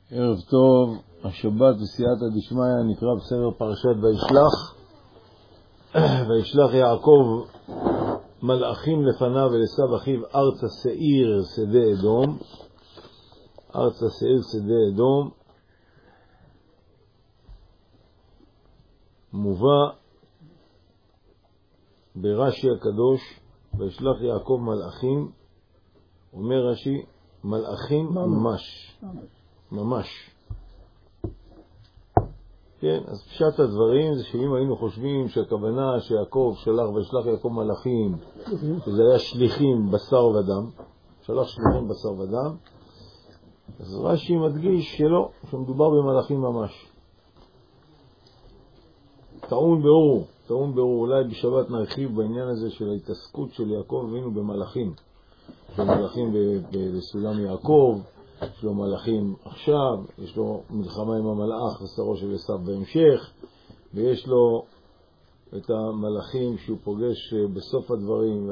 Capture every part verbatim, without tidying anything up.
ערב טוב, השבת בסייעתא דשמיא נקרא בספר פרשת וישלח. וישלח יעקב מלאכים לפניו ולעשו אחיו ארצה שעיר שדה אדום. ארצה שעיר שדה אדום מובא ברש"י הקדוש, וישלח יעקב מלאכים, אומר רש"י מלאכים ממש ממש. כן, אז פשט הדברים זה שאם היינו חושבים שהכוונה שיעקב שלח וישלח יעקב מלאכים, שזה היה שליחים בשר ודם, שלח שליחים בשר ודם, אז רש"י מדגיש שלא, שמדובר במלאכים ממש. טעון ברור, טעון ברור, אולי בשבת נרחיב בעניין הזה של ההתעסקות של יעקב אבינו במלאכים. יש לו מלאכים בסולם יעקב, יש לו מלאכים עכשיו, יש לו מלחמה עם המלאך ושרו של עשיו בהמשך, ויש לו את המלאכים שהוא פוגש בסוף הדברים.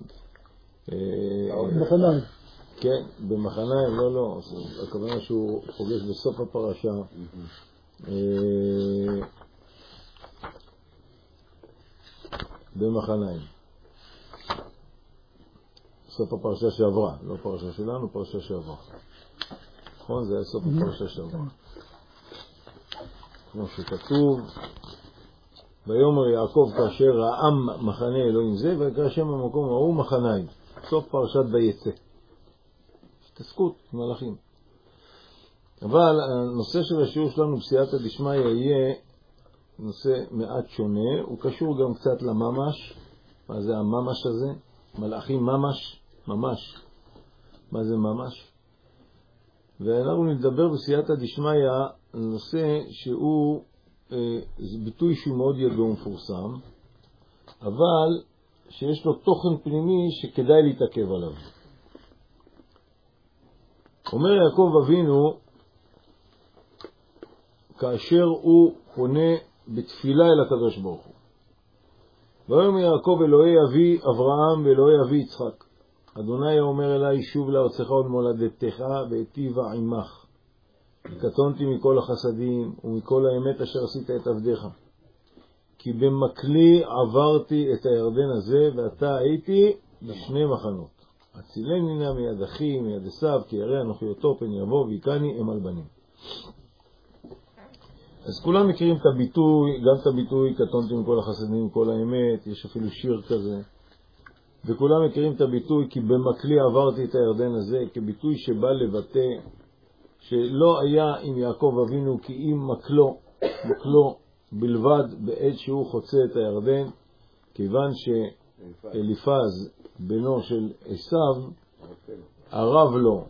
במחניים. כן, במחניים, לא, לא, הכוונה שהוא פוגש בסוף הפרשה. במחניים. סוף הפרשה שעברה, לא פרשה שלנו, פרשה שעברה. נכון? זה היה סוף הפרשה שעברה. כמו שכתוב, ויאמר יעקב כאשר ראה מחנה אלוהים זה, ויקרא שם המקום ההוא מחניים. סוף פרשת ויצא. התעסקות מלאכים. אבל הנושא של השיעור שלנו בסייעתא דשמיא יהיה נושא מעט שונה, הוא קשור גם קצת לממש. מה זה הממש הזה? מלאכים ממש, ממש. מה זה ממש? ואנחנו נדבר בסייעתא דשמיא נושא שהוא אה, זה ביטוי שהוא מאוד ידוע ומפורסם, אבל שיש לו תוכן פנימי שכדאי להתעכב עליו. אומר יעקב אבינו, כאשר הוא פונה בתפילה אל הקדוש ברוך הוא, ויאמר יעקב אלוהי אבי אברהם ואלוהי אבי יצחק, אדוני אומר אליי שוב לארצך ולמולדתך ואיטיבה עמך, קטונתי מכל החסדים ומכל האמת אשר עשית את עבדיך, כי במקלי עברתי את הירדן הזה ועתה הייתי בשני מחנות, הצילני נא מיד אחי מיד עשיו, כי ירא אנוכי אותו פן יבוא ויקני אם על בנים. אז כולם מכירים את הביטוי, גם את הביטוי קטונתי מכל החסדים מכל האמת, יש אפילו שיר כזה, וכולם מכירים את הביטוי כי במקלי עברתי את הירדן הזה, כביטוי שבא לבטא שלא היה עם יעקב אבינו כי אם מקלו, מקלו בלבד בעת שהוא חוצה את הירדן, כיוון שאליפז בנו של עשיו ערב לו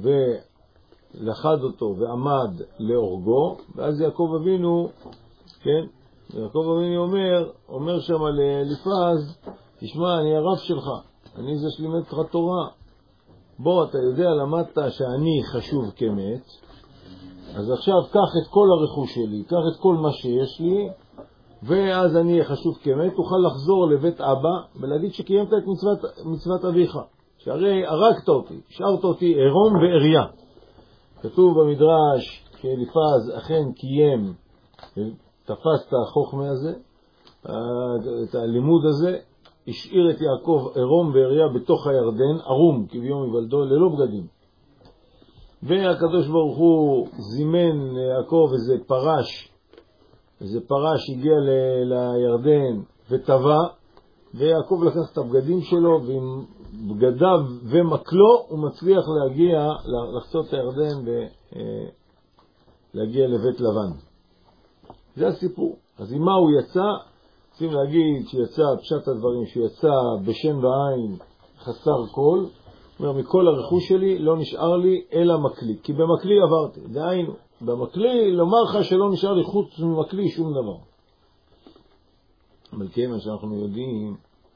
ולחד אותו ועמד להורגו, ואז יעקב אבינו, כן, יעקב אבינו אומר, אומר שם לאליפז, תשמע, אני הרב שלך, אני זה שלימד לך תורה, בוא, אתה יודע, למדת שאני חשוב כמת, אז עכשיו קח את כל הרכוש שלי, קח את כל מה שיש לי, ואז אני אהיה חשוב כמת, תוכל לחזור לבית אבא ולהגיד שקיימת את מצוות, מצוות אביך, שהרי הרגת אותי, השארת אותי עירום ועריה. כתוב במדרש שאליפז אכן קיים, תפס את החוכמה הזה, את הלימוד הזה, השאיר את יעקב עירום ועריה בתוך הירדן, ערום כביום היוולדו, ללא בגדים. והקדוש ברוך הוא זימן ליעקב איזה פרש, איזה פרש הגיע ל- לירדן וטבע, ויעקב לקח את הבגדים שלו, ועם בגדיו ומקלו הוא מצליח להגיע, לחצות את הירדן ולהגיע לבית לבן. זה הסיפור. אז עם מה הוא יצא? רוצים להגיד שיצא, פשט הדברים, שיצא בשן ועין חסר כל, אומר, מכל הרכוש שלי לא נשאר לי אלא מקלי, כי במקלי עברתי. דהיינו, במקלי לומר לך שלא נשאר לי חוץ ממקלי שום דבר. אבל כיוון שאנחנו יודעים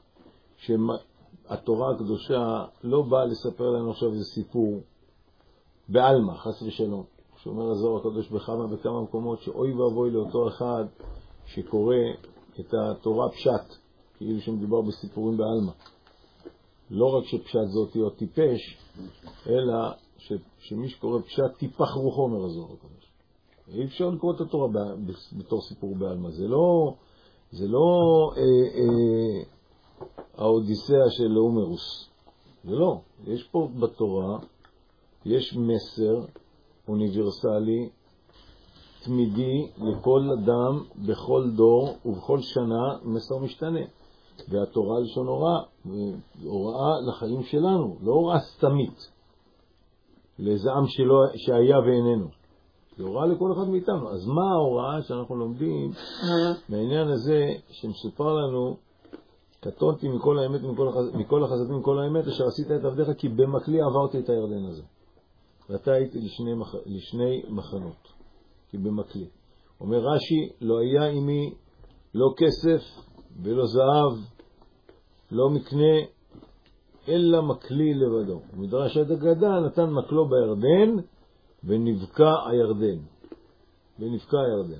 שהתורה הקדושה לא באה לספר לנו עכשיו איזה סיפור בעלמא, חס ושלום, שאומר הזוהר הקדוש בכמה וכמה מקומות שאוי ואבוי לאותו אחד שקורא את התורה פשט, כאילו שמדובר בסיפורים בעלמא. לא רק שפשט זאת להיות טיפש, אלא ש, שמי שקורא פשט טיפח רוחו, אומר הזוהר הקדוש. אי אפשר לקרוא את התורה ב, ב, בתור סיפור בעלמא. זה לא, זה לא אה, אה, האודיסאה של הומרוס. זה לא. יש פה בתורה, יש מסר אוניברסלי, תמידי, לכל אדם, בכל דור ובכל שנה, מסר משתנה. והתורה לשון הוראה, הוראה לחיים שלנו, לא הוראה סתמית, לזעם שלו, שהיה ואיננו. זה הוראה לכל אחד מאיתנו. אז מה ההוראה שאנחנו לומדים מהעניין הזה שמסופר לנו, קטונתי מכל האמת, מכל, החז... מכל החסדים, מכל האמת, אשר עשית את עבדיך, כי במקלי עברתי את הירדן הזה. ואתה הייתי לשני, מח... לשני מחנות, כי במקלי. אומר רש"י, לא היה עמי לא כסף ולא זהב, לא מקנה, אלא מקלי לבדו. מדרש אגדה נתן מקלו בירדן, ונבקע הירדן. ונבקע הירדן.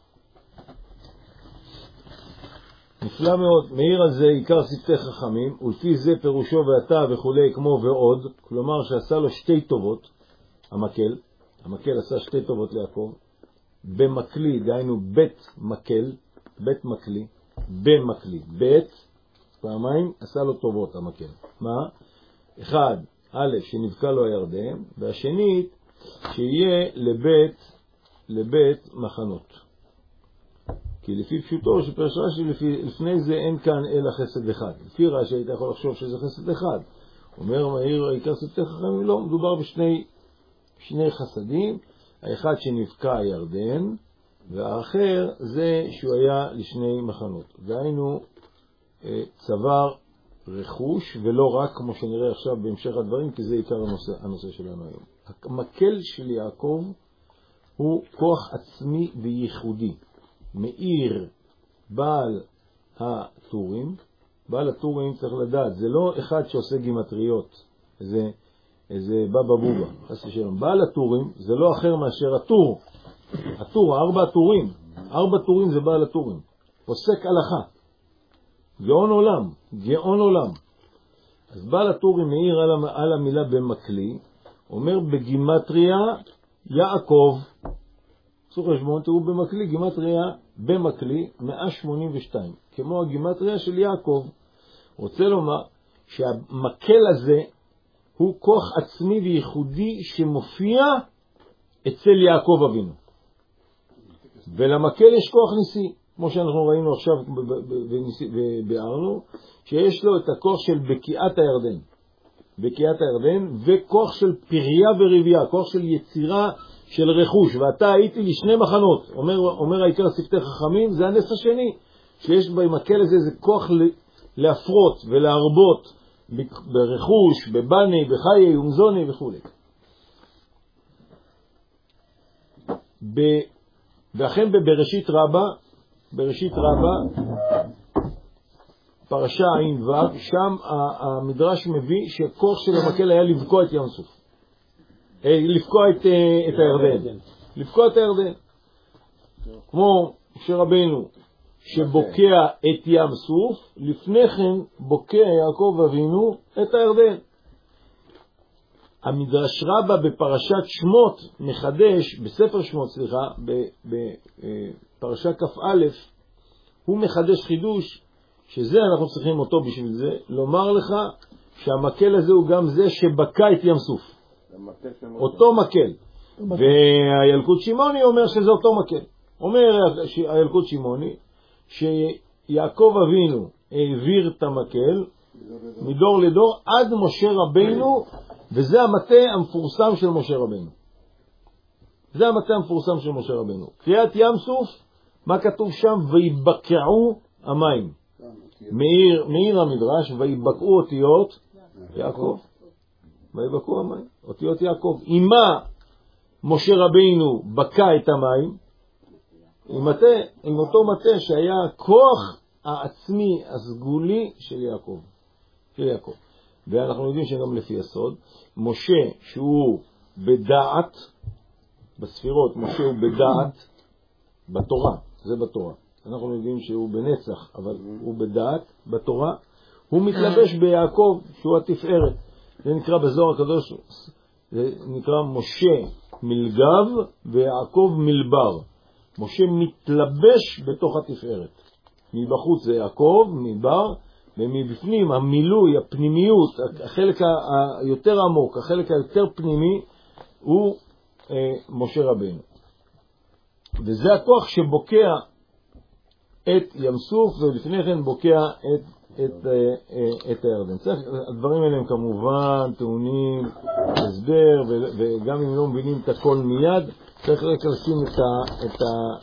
נפלא מאוד. מאיר על זה עיקר שפתי חכמים, ולפי זה פירושו ואתה וכולי כמו ועוד, כלומר שעשה לו שתי טובות, המקל, המקל עשה שתי טובות ליעקב, במקלי, דהיינו בית מקל, בית מקלי, במקלי, בית, פעמיים עשה לו טובות המקל. מה? אחד, א', שנבקע לו הירדן, והשנית, שיהיה לבית, לבית מחנות. כי לפי פשוטו שפרש רש"י, לפני זה אין כאן אלא חסד אחד. לפי רש"י היית יכול לחשוב שזה חסד אחד. אומר מאיר העיקר שפתי חכמים, לא, מדובר בשני שני חסדים, האחד שנבקע הירדן, והאחר זה שהוא היה לשני מחנות. דהיינו, צבר רכוש, ולא רק כמו שנראה עכשיו בהמשך הדברים, כי זה עיקר הנושא, הנושא שלנו היום. המקל של יעקב הוא כוח עצמי וייחודי. מאיר בעל הטורים, בעל הטורים צריך לדעת, זה לא אחד שעושה גימטריות, איזה, איזה בבא בובה, חס ושלום. בעל הטורים זה לא אחר מאשר הטור, הטור, ארבע הטורים, ארבע טורים זה בעל הטורים, עוסק הלכה, גאון עולם, גאון עולם. אז בעל הטורים מאיר על, על המילה במקלי, אומר בגימטריה יעקב, עשו חשבון, תראו במקלי, גימטריה במקלי מאה שמונים ושתיים, כמו הגימטריה של יעקב. רוצה לומר שהמקל הזה הוא כוח עצמי וייחודי שמופיע אצל יעקב אבינו. ולמקל יש כוח ניסי, כמו שאנחנו ראינו עכשיו ובארנו, שיש לו את הכוח של בקיעת הירדן. בקיעת הירדן, וכוח של פריה ורבייה, כוח של יצירה של רכוש. ואתה הייתי לשני מחנות, אומר, אומר העיקר שפתי חכמים, זה הנס השני, שיש במקל הזה זה כוח להפרות ולהרבות ברכוש, בבני, בחיי ומזוני וכו'. ב... ואכן בבראשית רבה, בראשית רבה, פרשה עין ו', שם המדרש מביא שהכוח של המקל היה לבקוע את ים סוף. לפקוע את, את הירדן. לפקוע את הירדן. כמו שרבנו שבוקע את ים סוף, לפני כן בוקע יעקב אבינו את הירדן. המדרש רבה בפרשת שמות מחדש, בספר שמות, סליחה, בפרשה כ"א, הוא מחדש חידוש, שזה אנחנו צריכים אותו בשביל זה, לומר לך שהמקל הזה הוא גם זה שבקע את ים סוף. אותו מקל. והילקוט שמעוני אומר שזה אותו מקל. אומר הילקוט שמעוני שיעקב אבינו העביר את המקל מדור לדור עד משה רבינו, וזה המטה המפורסם של משה רבינו. זה המטה המפורסם של משה רבינו. קריאת ים סוף, מה כתוב שם? ויבקעו המים. מאיר, מאיר המדרש, ויבקעו אותיות יעקב. ויבקעו המים, אותיות יעקב. עם מה משה רבינו בקע את המים? עם, מטה, עם אותו מטה שהיה כוח העצמי הסגולי של יעקב. של יעקב. ואנחנו יודעים שגם לפי הסוד, משה שהוא בדעת, בספירות, משה הוא בדעת, בתורה, זה בתורה. אנחנו יודעים שהוא בנצח, אבל הוא בדעת, בתורה. הוא מתלבש ביעקב, שהוא התפארת. זה נקרא בזוהר הקדוש, זה נקרא משה מלגב ויעקב מלבר. משה מתלבש בתוך התפארת. מבחוץ זה יעקב, מלבר, ומבפנים המילוי, הפנימיות, החלק היותר עמוק, החלק היותר פנימי, הוא אה, משה רבנו. וזה הכוח שבוקע את ים סוף, ולפני כן בוקע את, את, אה, אה, את הירדן. צריך, הדברים האלה הם כמובן טעונים הסבר, ו, וגם אם לא מבינים את הכל מיד, צריך רק לשים את ה... את ה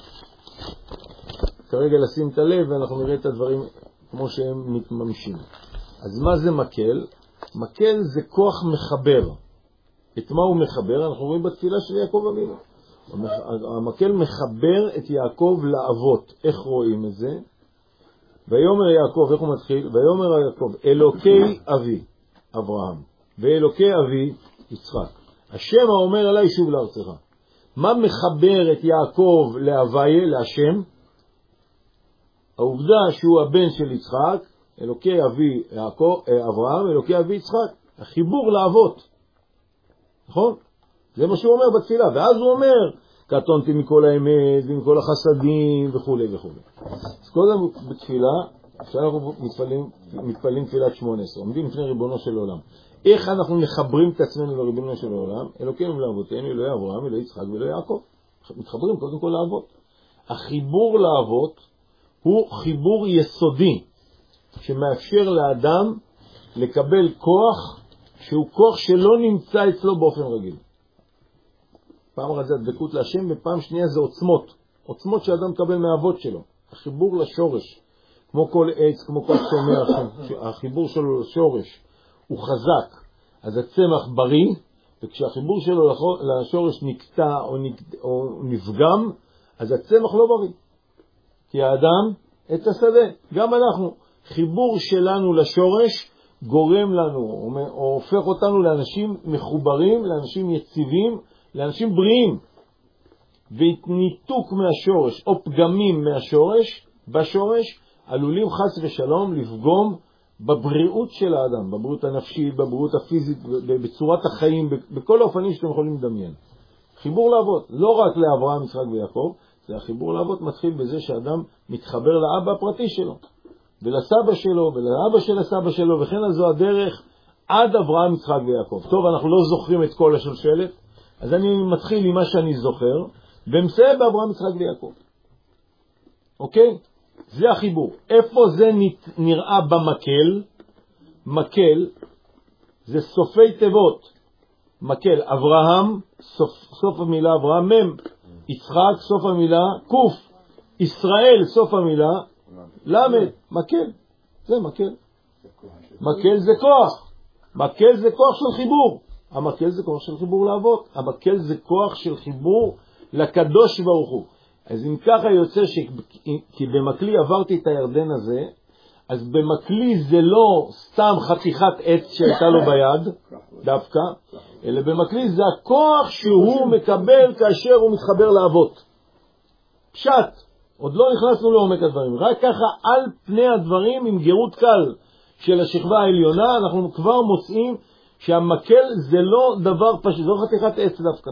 כרגע לשים את הלב, ואנחנו נראה את הדברים כמו שהם מתממשים. אז מה זה מקל? מקל זה כוח מחבר. את מה הוא מחבר? אנחנו רואים בתפילה של יעקב אבינו. המקל מחבר את יעקב לאבות. איך רואים את זה? ויאמר יעקב, איך הוא מתחיל? ויאמר יעקב, אלוקי אבי, אברהם, ואלוקי אבי, יצחק. השם האומר אליי שוב לארצך. מה מחבר את יעקב להוויה, להשם? העובדה שהוא הבן של יצחק, אלוקי אבי יעקב, אברהם, אלוקי אבי יצחק. החיבור לאבות. נכון? זה מה שהוא אומר בתפילה. ואז הוא אומר, קטונתי מכל האמת ומכל החסדים וכו' וכו'. אז קודם בתפילה, כשאנחנו מתפלים, מתפלים תפילת שמונה עשרה, עומדים לפני ריבונו של עולם. איך אנחנו מחברים את עצמנו לריבונו של העולם? אלוקינו לאבותינו, אלוהי אברהם, אלוהי יצחק ואלוהי יעקב. מתחברים קודם כל לאבות. החיבור לאבות הוא חיבור יסודי, שמאפשר לאדם לקבל כוח שהוא כוח שלא נמצא אצלו באופן רגיל. פעם אחת זה הדבקות להשם, ופעם שנייה זה עוצמות. עוצמות שאדם מקבל מהאבות שלו. החיבור לשורש, כמו כל עץ, כמו כל צומח, החיבור שלו לשורש הוא חזק. אז הצמח בריא, וכשהחיבור שלו לשורש נקטע או, נקט... או נפגם, אז הצמח לא בריא. כי האדם את השדה. גם אנחנו, חיבור שלנו לשורש גורם לנו, או הופך אותנו לאנשים מחוברים, לאנשים יציבים, לאנשים בריאים. וניתוק מהשורש, או פגמים מהשורש, בשורש, עלולים חס ושלום לפגום בבריאות של האדם, בבריאות הנפשית, בבריאות הפיזית, בצורת החיים, בכל האופנים שאתם יכולים לדמיין. חיבור לאבות, לא רק לאברהם, יצחק ויעקב, זה החיבור לאבות מתחיל בזה שאדם מתחבר לאבא הפרטי שלו, ולסבא שלו, ולאבא של הסבא שלו, וכן זו הדרך עד אברהם, יצחק ויעקב. טוב, אנחנו לא זוכרים את כל השלשלת, אז אני מתחיל עם מה שאני זוכר, ומסיים באברהם, יצחק ויעקב. אוקיי? זה החיבור. איפה זה נראה במקל? מקל זה סופי תיבות. מקל, אברהם, סוף, סוף המילה אברהם, מם. יצחק, סוף המילה קוף. ישראל, סוף המילה למד. מקל. זה מקל. מקל זה כוח. מקל זה כוח של חיבור. המקל זה כוח של חיבור לאבות. המקל זה כוח של חיבור לקדוש ברוך הוא. אז אם ככה יוצא ש... כי במקלי עברתי את הירדן הזה, אז במקלי זה לא סתם חתיכת עץ שהייתה לו ביד, דווקא, אלא במקלי זה הכוח שהוא מקבל כאשר הוא מתחבר לאבות. פשט, עוד לא נכנסנו לעומק הדברים, רק ככה על פני הדברים עם גירות קל של השכבה העליונה, אנחנו כבר מוצאים שהמקל זה לא דבר פשוט, זו חתיכת עץ דווקא.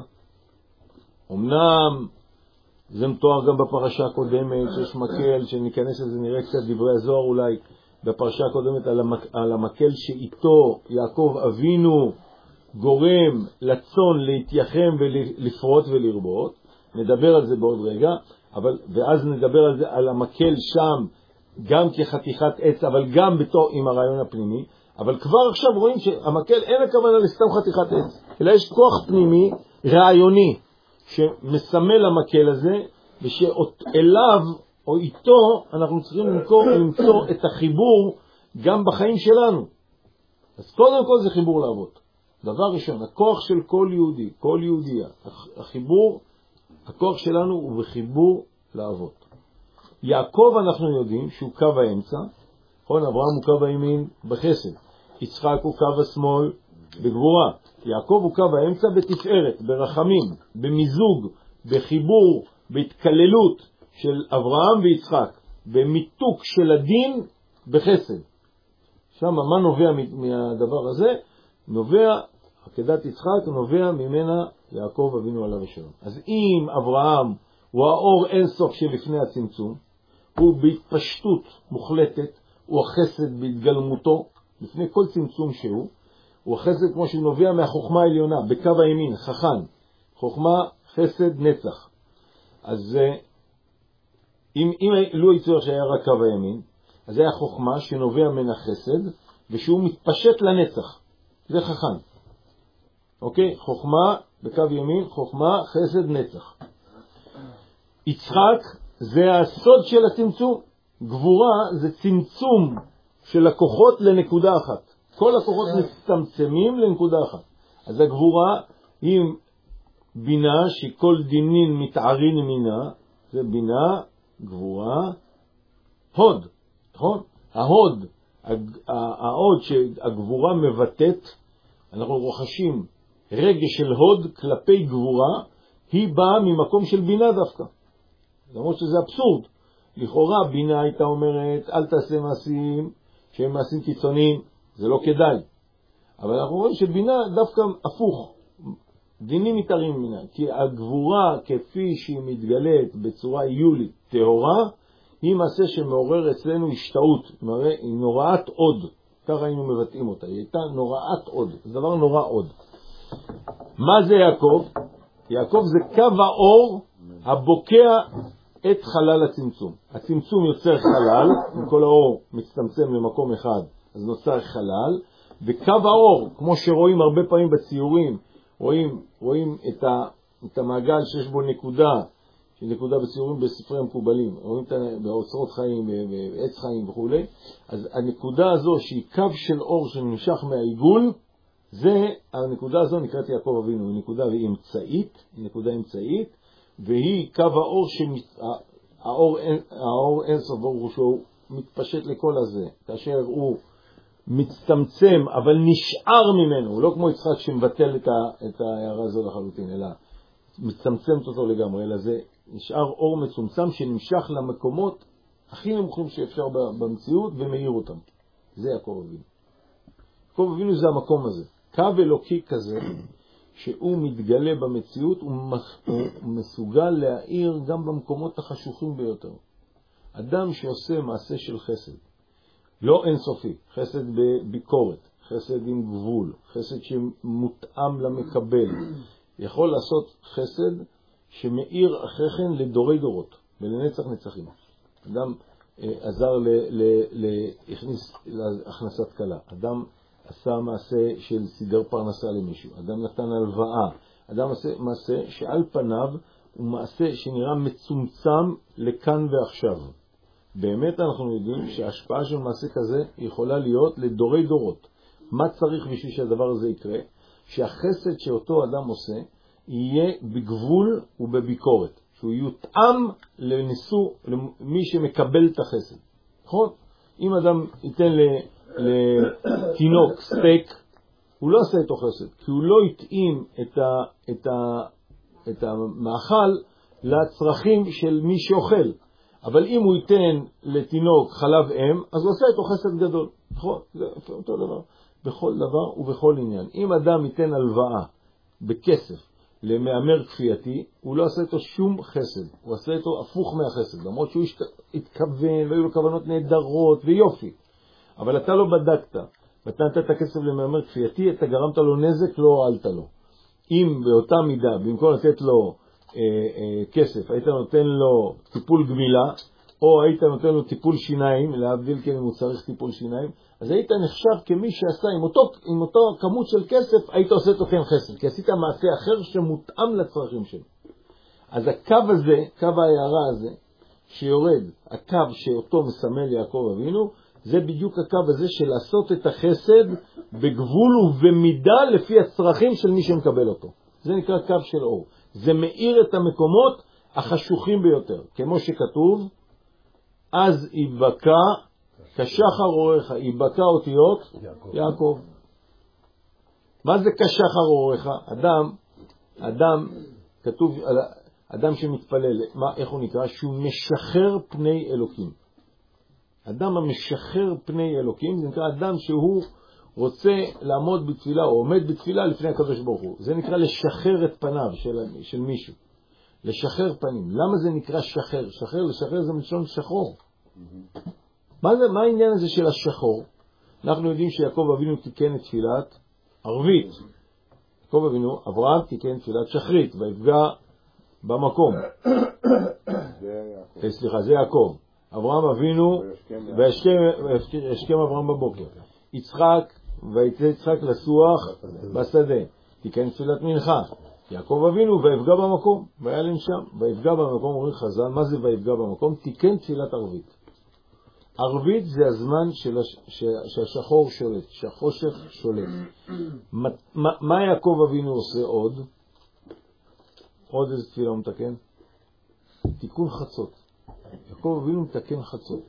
אמנם זה מתואר גם בפרשה הקודמת, שיש מקל, שניכנס לזה, נראה קצת דברי הזוהר אולי, בפרשה הקודמת על, המק, על המקל שאיתו יעקב אבינו גורם לצון להתייחם ולפרוט ולרבות. נדבר על זה בעוד רגע, אבל, ואז נדבר על זה, על המקל שם, גם כחתיכת עץ, אבל גם בתור עם הרעיון הפנימי. אבל כבר עכשיו רואים שהמקל אין הכוונה לסתם חתיכת עץ, אלא יש כוח פנימי, רעיוני, שמסמל המקל הזה, ושאליו או איתו אנחנו צריכים למצוא, למצוא את החיבור גם בחיים שלנו. אז קודם כל זה חיבור לאבות. דבר ראשון, הכוח של כל יהודי, כל יהודיה, החיבור, הכוח שלנו הוא בחיבור לאבות. יעקב אנחנו יודעים שהוא קו האמצע, נכון? אברהם הוא קו הימין בחסד, יצחק הוא קו השמאל בגבורה, יעקב הוא קו האמצע בתפארת, ברחמים, במיזוג, בחיבור, בהתקללות של אברהם ויצחק, במיתוק של הדין בחסד. שם מה נובע מהדבר הזה? נובע עקדת יצחק נובע ממנה יעקב אבינו עליו השלום. אז אם אברהם הוא האור אינסוף שלפני הצמצום, הוא בהתפשטות מוחלטת, הוא החסד בהתגלמותו, לפני כל צמצום שהוא, הוא החסד כמו שהוא נובע מהחוכמה העליונה, בקו הימין, חכן, חוכמה, חסד, נצח. אז אם, אם לא יצור שהיה רק קו הימין, אז היה חוכמה שנובע מן החסד, ושהוא מתפשט לנצח. זה חכן. אוקיי? חוכמה בקו ימין, חוכמה, חסד, נצח. יצחק זה הסוד של הצמצום. גבורה זה צמצום של הכוחות לנקודה אחת. כל הכוחות מצטמצמים לנקודה אחת. אז הגבורה היא בינה שכל דינין מתערין מינה, זה בינה, גבורה, הוד. נכון? ההוד, ההוד שהגבורה מבטאת, אנחנו רוחשים רגש של הוד כלפי גבורה, היא באה ממקום של בינה דווקא. למרות שזה אבסורד. לכאורה בינה הייתה אומרת, אל תעשה מעשים שהם מעשים קיצוניים, זה לא כדאי. אבל אנחנו רואים שבינה דווקא הפוך. דינים מתארים ממנה, כי הגבורה כפי שהיא מתגלית בצורה יולית טהורה, היא מעשה שמעורר אצלנו השתאות, היא נוראת עוד. ככה היינו מבטאים אותה, היא הייתה נוראת עוד, זה דבר נורא עוד. מה זה יעקב? יעקב זה קו האור הבוקע את חלל הצמצום. הצמצום יוצר חלל, אם כל האור מצטמצם למקום אחד, אז נוצר חלל, וקו האור, כמו שרואים הרבה פעמים בציורים, רואים, רואים את, ה, את המעגל שיש בו נקודה, שהיא נקודה בציורים בספרי המקובלים, רואים את באוצרות חיים, בעץ חיים וכו'. אז הנקודה הזו שהיא קו של אור שנמשך מהעיגול, זה, הנקודה הזו נקראת יעקב אבינו, היא נקודה אמצעית, היא נקודה אמצעית, והיא קו האור שהאור האור אינסוף ברוך שהוא מתפשט לכל הזה, כאשר הוא מצטמצם אבל נשאר ממנו, לא כמו יצחק שמבטל את, ה, את ההערה הזו לחלוטין, אלא מצטמצמת אותו לגמרי, אלא זה נשאר אור מצומצם שנמשך למקומות הכי נמוכים שאפשר במציאות ומאיר אותם. זה יעקב אבינו. יעקב אבינו זה המקום הזה, קו אלוקי כזה שהוא מתגלה במציאות, הוא מסוגל להאיר גם במקומות החשוכים ביותר. אדם שעושה מעשה של חסד, לא אינסופי, חסד בביקורת, חסד עם גבול, חסד שמותאם למקבל, יכול לעשות חסד שמאיר אחרי כן לדורי דורות, ולנצח נצחים. אדם אה, עזר להכניס להכנסת קלה, אדם עשה מעשה של סידר פרנסה למישהו, אדם נתן הלוואה, אדם עשה מעשה שעל פניו הוא מעשה שנראה מצומצם לכאן ועכשיו. באמת אנחנו יודעים שההשפעה של מעשה כזה יכולה להיות לדורי דורות. מה צריך בשביל שהדבר הזה יקרה? שהחסד שאותו אדם עושה יהיה בגבול ובביקורת, שהוא יותאם לניסו, למי שמקבל את החסד. נכון? אם אדם ייתן לתינוק סטייק, הוא לא עושה איתו חסד, כי הוא לא יתאים את, ה, את, ה, את המאכל לצרכים של מי שאוכל. אבל אם הוא ייתן לתינוק חלב אם, אז הוא עושה איתו חסד גדול. נכון? זה אותו דבר. בכל דבר ובכל עניין. אם אדם ייתן הלוואה בכסף למאמר כפייתי, הוא לא עושה איתו שום חסד. הוא עושה איתו הפוך מהחסד. למרות שהוא התכוון והיו לו כוונות נהדרות ויופי. אבל אתה לא בדקת. ואתה נתת את הכסף למאמר כפייתי, אתה גרמת לו נזק, לא הועלת לו. אם באותה מידה, במקום לתת לו אה, אה, כסף, היית נותן לו טיפול גמילה, או היית נותן לו טיפול שיניים, להבדיל כן אם הוא צריך טיפול שיניים, אז היית נחשב כמי שעשה עם אותו, עם אותו כמות של כסף, היית עושה אותו כן חסד, כי עשית מעשה אחר שמותאם לצרכים שלו. אז הקו הזה, קו ההערה הזה, שיורד, הקו שאותו מסמל יעקב אבינו, זה בדיוק הקו הזה של לעשות את החסד בגבול ובמידה לפי הצרכים של מי שמקבל אותו. זה נקרא קו של אור. זה מאיר את המקומות החשוכים ביותר. כמו שכתוב, אז ייבקע כשחר אורך, ייבקע אותיות יעקב. יעקב. מה זה כשחר אורך? אדם, אדם, כתוב, אדם שמתפלל, מה, איך הוא נקרא? שהוא משחרר פני אלוקים. אדם המשחרר פני אלוקים, זה נקרא אדם שהוא רוצה לעמוד בתפילה, או עומד בתפילה לפני הקדוש ברוך הוא. זה נקרא לשחרר את פניו של, של מישהו. לשחרר פנים. למה זה נקרא שחרר? שחרר, לשחרר זה מלשון שחור. מה זה, מה העניין הזה של השחור? אנחנו יודעים שיעקב אבינו תיקן את תפילת ערבית. יעקב אבינו, אברהם תיקן תפילת שחרית, ויפגע במקום. סליחה, זה יעקב. אברהם אבינו, וישכם אברהם בבוקר. יצחק, ויצא יצחק לסוח בשדה. תיקן תפילת מנחה. יעקב אבינו, ויפגע במקום. והיה שם, ויפגע במקום, אומרים חז"ל, מה זה ויפגע במקום? תיקן תפילת ערבית. ערבית זה הזמן של הש... שהשחור שולט, שהחושך שולט. מה, מה, מה יעקב אבינו עושה עוד? עוד איזה תפילה הוא מתקן? תיקון חצות. יעקב אבינו מתקן חצות.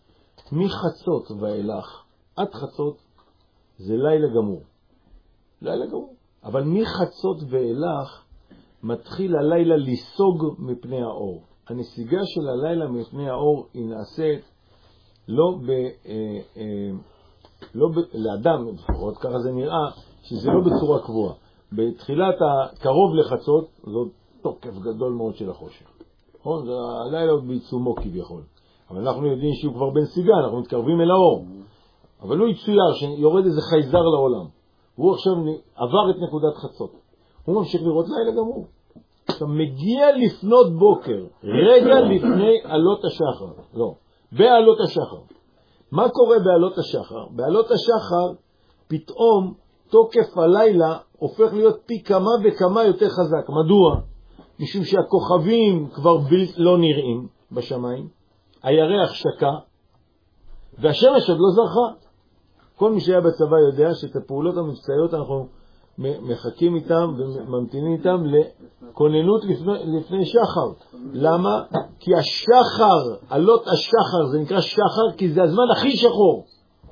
מחצות ואילך, עד חצות, זה לילה גמור. לילה גמור. אבל מחצות ואילך, מתחיל הלילה לסוג מפני האור. הנסיגה של הלילה מפני האור היא נעשית לא ב... אה, אה, לא ב... לאדם, לפחות ככה זה נראה, שזה לא בצורה קבועה. בתחילת הקרוב לחצות, זאת תוקף גדול מאוד של החושך. נכון? זה הלילה עוד בעיצומו כביכול. אבל אנחנו יודעים שהוא כבר בן סיגה, אנחנו מתקרבים אל האור. אבל הוא יצויר שיורד איזה חייזר לעולם. הוא עכשיו עבר את נקודת חצות. הוא ממשיך לראות לילה גמור. אתה מגיע לפנות בוקר, רגע לפני עלות השחר. לא, בעלות השחר. מה קורה בעלות השחר? בעלות השחר פתאום תוקף הלילה הופך להיות פי כמה וכמה יותר חזק. מדוע? משום שהכוכבים כבר לא נראים בשמיים, הירח שקע, והשמש עוד לא זרחה. כל מי שהיה בצבא יודע שאת הפעולות המבצעיות אנחנו מחכים איתם וממתינים איתם לכוננות לפני, לפני שחר. למה? כי השחר, עלות השחר, זה נקרא שחר כי זה הזמן הכי שחור.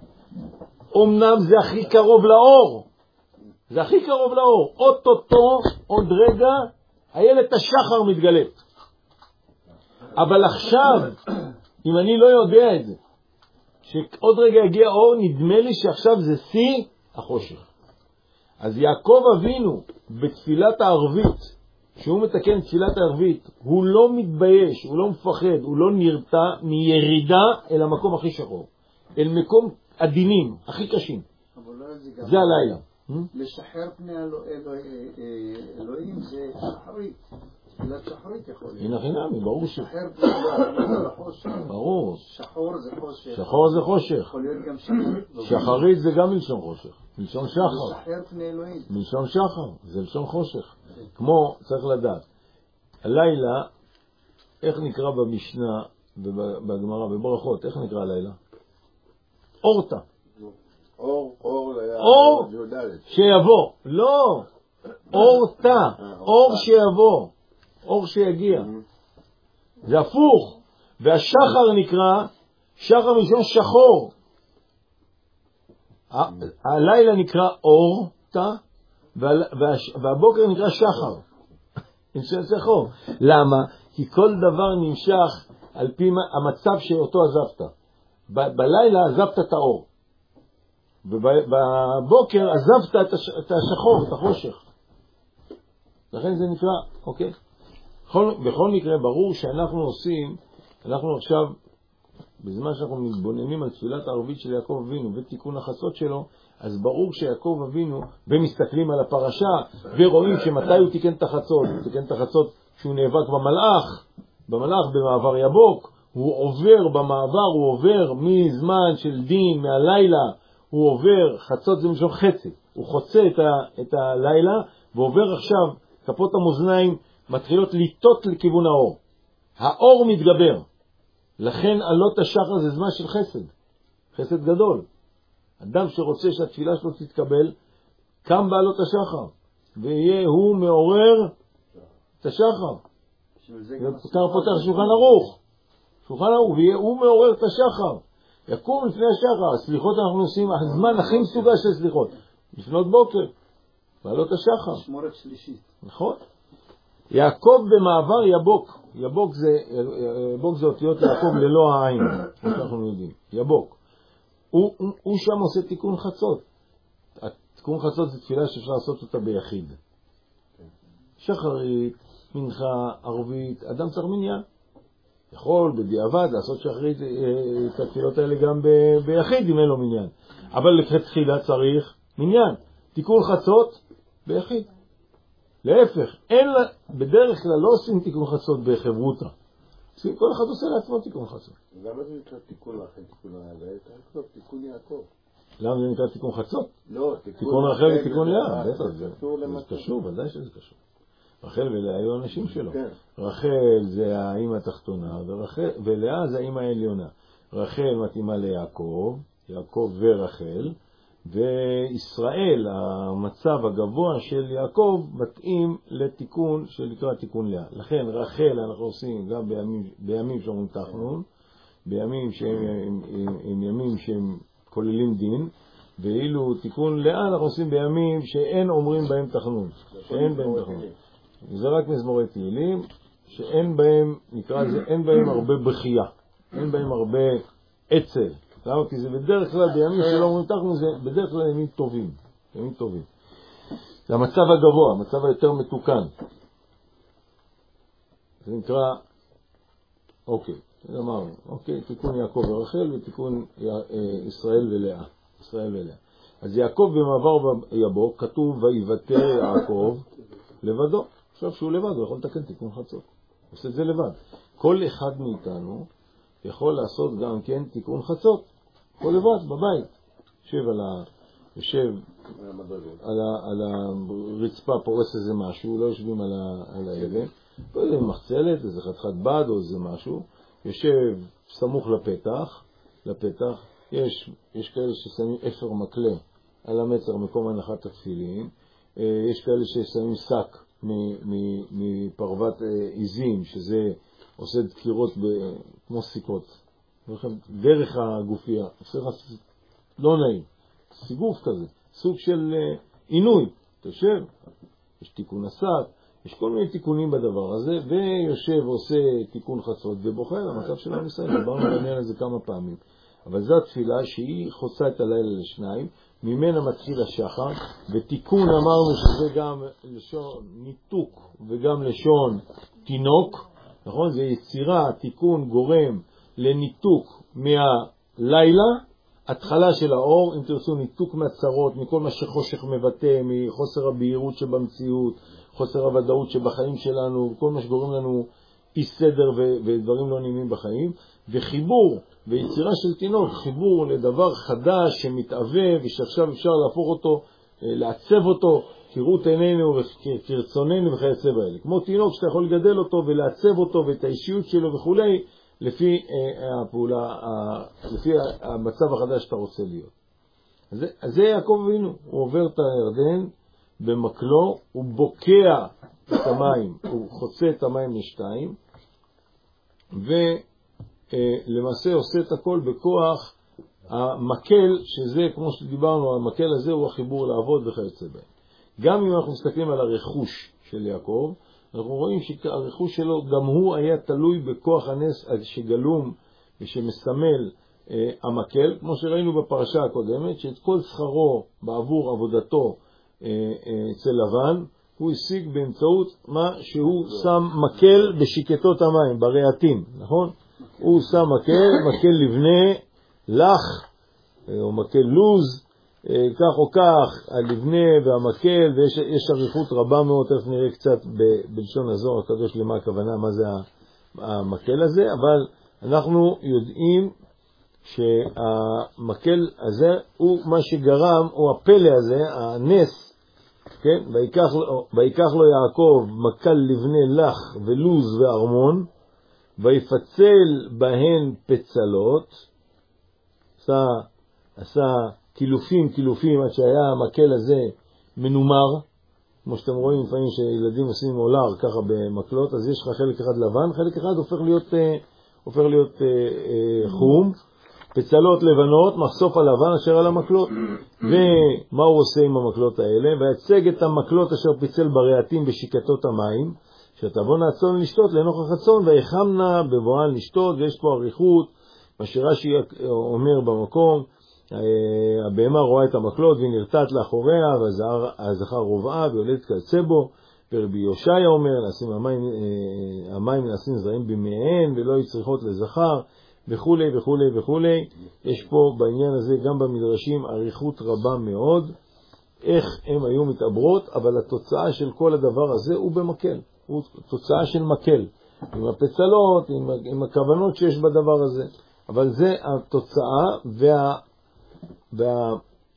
אמנם זה הכי קרוב לאור. זה הכי קרוב לאור. אוטוטו, עוד רגע, הילד השחר מתגלה. אבל עכשיו, אם אני לא יודע את זה, שעוד רגע יגיע אור, נדמה לי שעכשיו זה שיא החושך. אז יעקב אבינו בתפילת הערבית, שהוא מתקן תפילת הערבית, הוא לא מתבייש, הוא לא מפחד, הוא לא נרתע מירידה אל המקום הכי שחור, אל מקום עדינים, הכי קשים. זה הלילה. לשחרר פני אלוהים זה שחרית. תפילת שחרית יכול להיות. הנה חינמי, ברור ש... לשחרר פני אלוהים זה חושך. ברור. שחור זה חושך. שחור זה חושך. יכול להיות גם שחרית. שחרית זה גם מלשון חושך. מלשון שחר. לשחרר פני אלוהים. מלשון שחר, זה מלשון חושך. כמו, צריך לדעת, הלילה, איך נקרא במשנה, בגמרא, בברכות, איך נקרא הלילה? אורתא. אור, אור, אור שיבוא. לא, אורתא, אור שיבוא, אור שיגיע. זה הפוך. והשחר נקרא, שחר מלשון שחור. הלילה נקרא אורתא, והבוקר נקרא שחר. נמשך שחור. למה? כי כל דבר נמשך על פי המצב שאותו עזבת. בלילה עזבת את האור. ובבוקר עזבת את השחור, את החושך. לכן זה נקרא, אוקיי? בכל, בכל מקרה, ברור שאנחנו עושים, אנחנו עכשיו, בזמן שאנחנו מתבוננים על תפילת הערבית של יעקב אבינו ותיקון החצות שלו, אז ברור שיעקב אבינו, ומסתכלים על הפרשה, ורואים שמתי הוא תיקן את החצות, הוא תיקן את החצות שהוא נאבק במלאך, במלאך במעבר יבוק, הוא עובר במעבר, הוא עובר מזמן של דין, מהלילה, הוא עובר, חצות זה משום חצי, הוא חוצה את, ה, את הלילה, ועובר עכשיו, כפות המאזניים מתחילות ליטות לכיוון האור. האור מתגבר. לכן עלות השחר זה זמן של חסד. חסד גדול. אדם שרוצה שהתפילה שלו תתקבל, קם בעלות השחר, ויהיה הוא מעורר את השחר. וכך פותח שולחן ערוך. שולחן ערוך, ויהיה הוא מעורר את השחר. יקום לפני השחר. הסליחות אנחנו עושים, הזמן הכי מסוגל של סליחות. לפנות בוקר. בעלות השחר. משמורת שלישית. נכון. יעקב במעבר יבוק. יבוק זה, יבוק זה אותיות יעקב ללא העין. כמו שאנחנו יודעים. יבוק. הוא, הוא, הוא שם עושה תיקון חצות. תיקון חצות זה תפילה שאפשר לעשות אותה ביחיד. שחרית, מנחה, ערבית, אדם צריך מניין. יכול בדיעבד לעשות שחרית את התפילות האלה גם ב- ביחיד אם אין לו מניין. אבל לכתחילה צריך מניין. תיקון חצות ביחיד. להפך, אין לה, בדרך כלל לא עושים תיקון חצות בחברותה. כל אחד עושה לעצמו תיקון חצות. למה זה נקרא תיקון לכם, תיקון לאה? תיקון יעקב. למה זה נקרא תיקון חצות? לא, תיקון רחל ותיקון לאה. זה קשור, ודאי שזה קשור. רחל ולאה היו אנשים שלו. רחל זה האמא התחתונה, ולאה זה האמא העליונה. רחל מתאימה ליעקב, יעקב ורחל, וישראל, המצב הגבוה של יעקב, מתאים לתיקון שנקרא תיקון לאה. לכן רחל אנחנו עושים גם בימים, בימים שאומרים תחנון, בימים שהם הם, הם, הם ימים שהם כוללים דין, ואילו תיקון לאה אנחנו עושים בימים שאין אומרים בהם תחנון, שאין בהם תחנון. זה רק מזמורי תהילים, שאין בהם, נקרא זה, אין בהם הרבה בחייה, אין בהם הרבה עצב. למה? כי זה בדרך כלל בימים שלא אומרים תחנון, זה בדרך כלל ימים טובים, ימים טובים. זה המצב הגבוה, המצב היותר מתוקן. זה נקרא, אוקיי, זה אמרנו, אוקיי, תיקון יעקב ורחל ותיקון ישראל ולאה, ישראל ולאה. אז יעקב במעבר יבוא, כתוב ויוותר יעקב לבדו. עכשיו שהוא לבד, הוא יכול לתקן תיקון חצות. הוא עושה את זה לבד. כל אחד מאיתנו יכול לעשות גם כן תיקון חצות. כל לבד, בבית. יושב על ה... יושב על, ה... על הרצפה, פורס איזה משהו, לא יושבים על, ה... על האבן. לא יודע, מחצלת, איזה חתיכת בד או איזה משהו. יושב סמוך לפתח, לפתח. יש, יש כאלה ששמים אפר מקלה על המצר מקום הנחת התפילין. יש כאלה ששמים שק מפרוות עיזים, שזה עושה דקירות כמו סיכות. דרך הגופיה, עושה לא נעים. סיגוף כזה, סוג של עינוי. תושב, יש תיקון השק, יש כל מיני תיקונים בדבר הזה, ויושב ועושה תיקון חצות ובוחר המצב של עם ישראל. דיברנו בעניין הזה כמה פעמים. אבל זו התפילה שהיא חוצה את הלילה לשניים, ממנה מתחיל השחר, ותיקון אמרנו שזה גם לשון ניתוק וגם לשון תינוק, נכון? זה יצירה, תיקון גורם לניתוק מהלילה, התחלה של האור, אם תרצו ניתוק מהצרות, מכל מה שחושך מבטא, מחוסר הבהירות שבמציאות, חוסר הוודאות שבחיים שלנו, כל מה שגורם לנו אי סדר ו- ודברים לא נעימים בחיים, וחיבור ויצירה של תינוק, חיבור לדבר חדש שמתאווה ושעכשיו אפשר להפוך אותו, לעצב אותו, כראות עינינו וכרצוננו וכיוצא באלה. כמו תינוק שאתה יכול לגדל אותו ולעצב אותו ואת האישיות שלו וכולי, לפי הפעולה, לפי המצב החדש שאתה רוצה להיות. אז זה, אז זה יעקב אבינו, הוא עובר את הירדן במקלו, הוא בוקע את המים, הוא חוצה את המים לשתיים, ולמעשה עושה את הכל בכוח המקל, שזה כמו שדיברנו, המקל הזה הוא החיבור לעבוד וכיוצא בהם. גם אם אנחנו מסתכלים על הרכוש של יעקב, אנחנו רואים שהרכוש שלו גם הוא היה תלוי בכוח הנס שגלום ושמסמל אה, המקל, כמו שראינו בפרשה הקודמת, שאת כל שכרו בעבור עבודתו אה, אה, אצל לבן, הוא השיג באמצעות מה שהוא שם מקל בשיקטות המים, ברעתים, נכון? הוא שם מקל, מקל לבנה, לח, או מקל לוז, כך או כך, הלבנה והמקל, ויש עריכות רבה מאוד, תכף נראה קצת בלשון הזוהר הקדוש למה הכוונה, מה זה המקל הזה, אבל אנחנו יודעים שהמקל הזה הוא מה שגרם, הוא הפלא הזה, הנס, כן? ויקח, ויקח לו יעקב מקל לבנה לח ולוז וארמון, ויפצל בהן פצלות, עשה, עשה קילופים, קילופים, עד שהיה המקל הזה מנומר, כמו שאתם רואים לפעמים שילדים עושים עולר ככה במקלות, אז יש לך חלק אחד לבן, חלק אחד הופך להיות, הופך להיות אה, אה, חום, פצלות לבנות, מחשוף הלבן אשר על המקלות. ומה הוא עושה עם המקלות האלה? ויצג את המקלות אשר פיצל ברעתים בשיקתות המים, שתבואנה הצאן לשתות לנוכח הצאן, ויחמנה בבואן לשתות, ויש פה עריכות, מה שרש"י אומר במקום, הבהמה רואה את המקלות והיא נרתעת לאחוריה, והזכר רובעה ויולדת כיוצא בו. ורבי יושעיה אומר, נעשים המים, המים נעשים זרעים במיהן ולא יצריכות לזכר, וכולי וכולי וכולי. יש פה בעניין הזה גם במדרשים אריכות רבה מאוד, איך הם היו מתעברות, אבל התוצאה של כל הדבר הזה הוא במקל, הוא תוצאה של מקל, עם הפצלות, עם, עם הכוונות שיש בדבר הזה. אבל זה התוצאה, וה, וה,